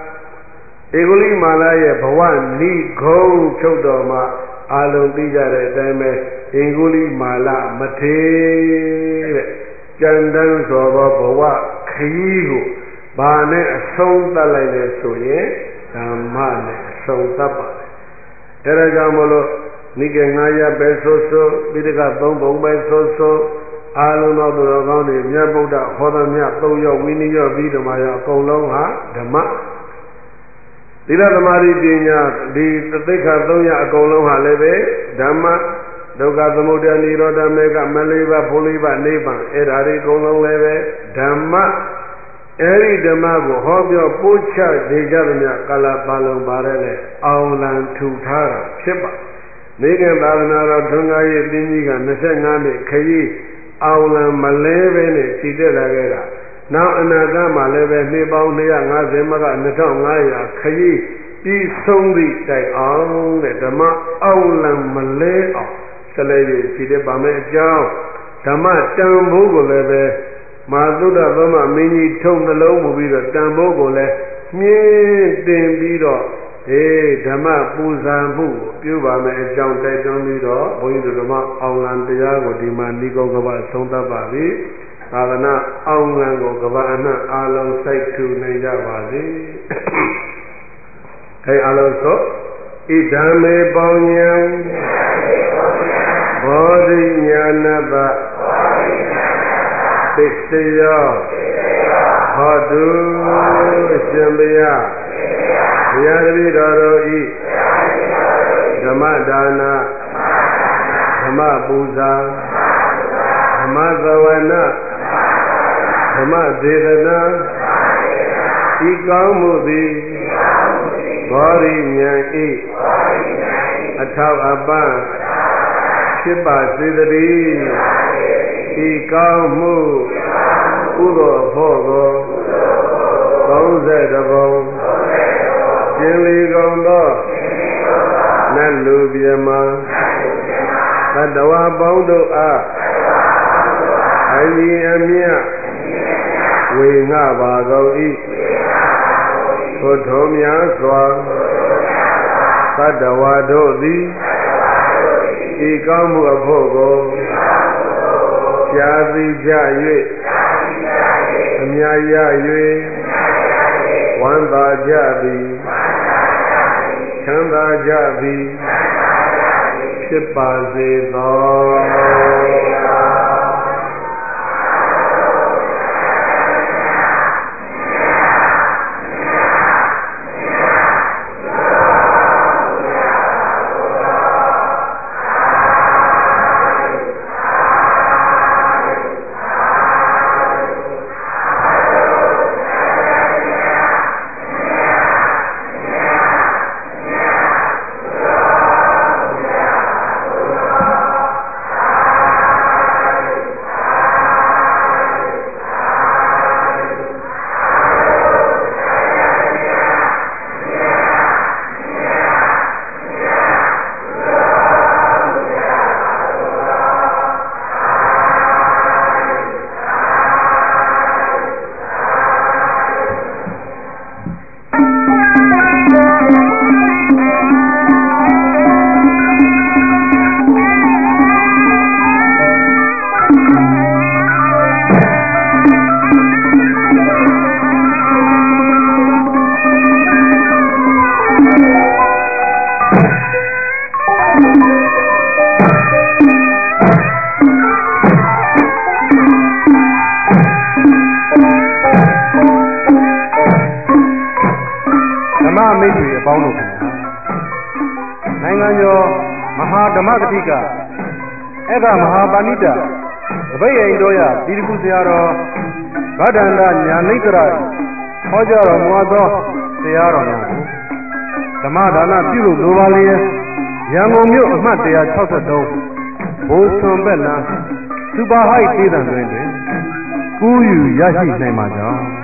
ရဲ့ဘဝနိဂုံးချုပ်တော်မှာအာလုံးသိကြတဲ့အတိုင်းပဲအင်္ဂုလိမာလာမထေတဲ့ကြံတန်းသောဘဝခရီးကိုဘာနဲ့အဆုံးသတ်လိုက်လဲဆိုရင်ဓမ္မနဲ့အဆုံးသတ်ပါတယ်ဒါကြောင့်မလို့နိကေ9ရပ်ပဲဆိုဆိုပိဋက3ပုံပဲဆိုဆိုအာလုံးသောသူတော်ကောင်းတွေမြတ်ဗုဒ္ဓဟောတော်မြတ်3ရောဝိနည်းရောပြီးဓမ္မရောအကုန်လုံးဟာဓမ္မသီလသမာဓိပညာဒီသိက္ခာ3ရပ်အကုန်လုံးဟာလည်းပဲဓမ္မဒုက္ခသမုဒယနိရောဓမေကမလေးပါဘုလေးပါနိဗ္ဗာန်အဲ့ဒါတွေအကုန်လုံးလည်းပဲဓမ္မအဲ့ဒီဓမ္မကိုဟောပြောပို့ချနေကြသမျှကာလပါလုံးပါတယ်လေအောင်လံထူထားတာဖြစ်ပါနေကသာသနာတော်ထွန်းကားရေးတင်းကြီးက25နှစ်ခရီးအောင်လံမလဲပဲနဲ့ခြိတက်လာခဲ့တာနောက်အနာဂတ်မှာလည်းပဲနှစ်ပေါင်း250မက2500ခရီးပြီးဆုံးသည့်တိုင်အောင်တဲ့ဓမ္မအောင်လံမလဲအောင်ဆက်လက်၍ခြိတက်ပါမယ်အကြောင်းဓမ္မတန်ဖိုးကိုလည်းပဲမာသုဒ္ဓသမမင်းကြီးထုံနှလုံးမူပြီးတော့တန်ဖိုးကိုလည်းမြင့်တင်ပြီးတော့ဓမ္မပူဇာမှုကိုပြုပါမယ်အကြောင်းတိုက်တွန်းပြီးတော့ဘုန်းကြီးတို့ဓမ္မအောင်လံတရားကိုဒီမှာဏိကောကပဆုံးသတ်ပါပြီသာသနာအောင်လံကိုကပအနှံ့အာလုံးစိုက်ထူနိုင်ကြပါစေအာလုံးဆိုဣဒံမေပေါညံဘောဓိညာဏတသစ္စယောဟောတုအရှင်ဘုရားဘုရားတပည့်တော်တို့ဤဓမ္မဒါနဓမ္မပူဇာဓမ္မသဝနာဓမ္မဒေသနာဤကောင်းမှုသည်ဘောရိညာဤအထောက်အပံ့ဖြစ်ပါစေတည်းဤကောင်းမှုကုသိုလ်ဖို့ကို30ဘုံကျင်လီကုန်သောနတ်လူပြမသတ္တဝါပေါင်းတို့အားအညီအမျှဝေငှပါကုန်၏သို့ထိုများစွာသတ္တဝါတို့သည်ဤကောင်းမှုအဖို့ကိုရှားသိကြ၍အမြတ်ရ၍ဝမ်းသာကြသည်ချမ်းသာကြသည်ဖြစ်ပါစေသောမိတ်ဆွေအပေါင်းတို့ခင်ဗျာနိုင်ငံကျော်မဟာဓမ္မဂတိကဧကမဟာပါဏိတတပိတ်အိမ်တော်ရဒီတခုဆရာတော်ဗဒ္ဒန္တညာနိတရဟောကြားတော်မူသောဆရာတော်များကိုဓမ္မဒါနပြုလို့လိုပါလျက်ရန်ကုန်မြို့အမှတ်163ဘိုးစွန်ဘက်လမ်းစူပါဟိုက်ဒေသတွင်ကူးယူရရှိနိုင်ပါကြောင်း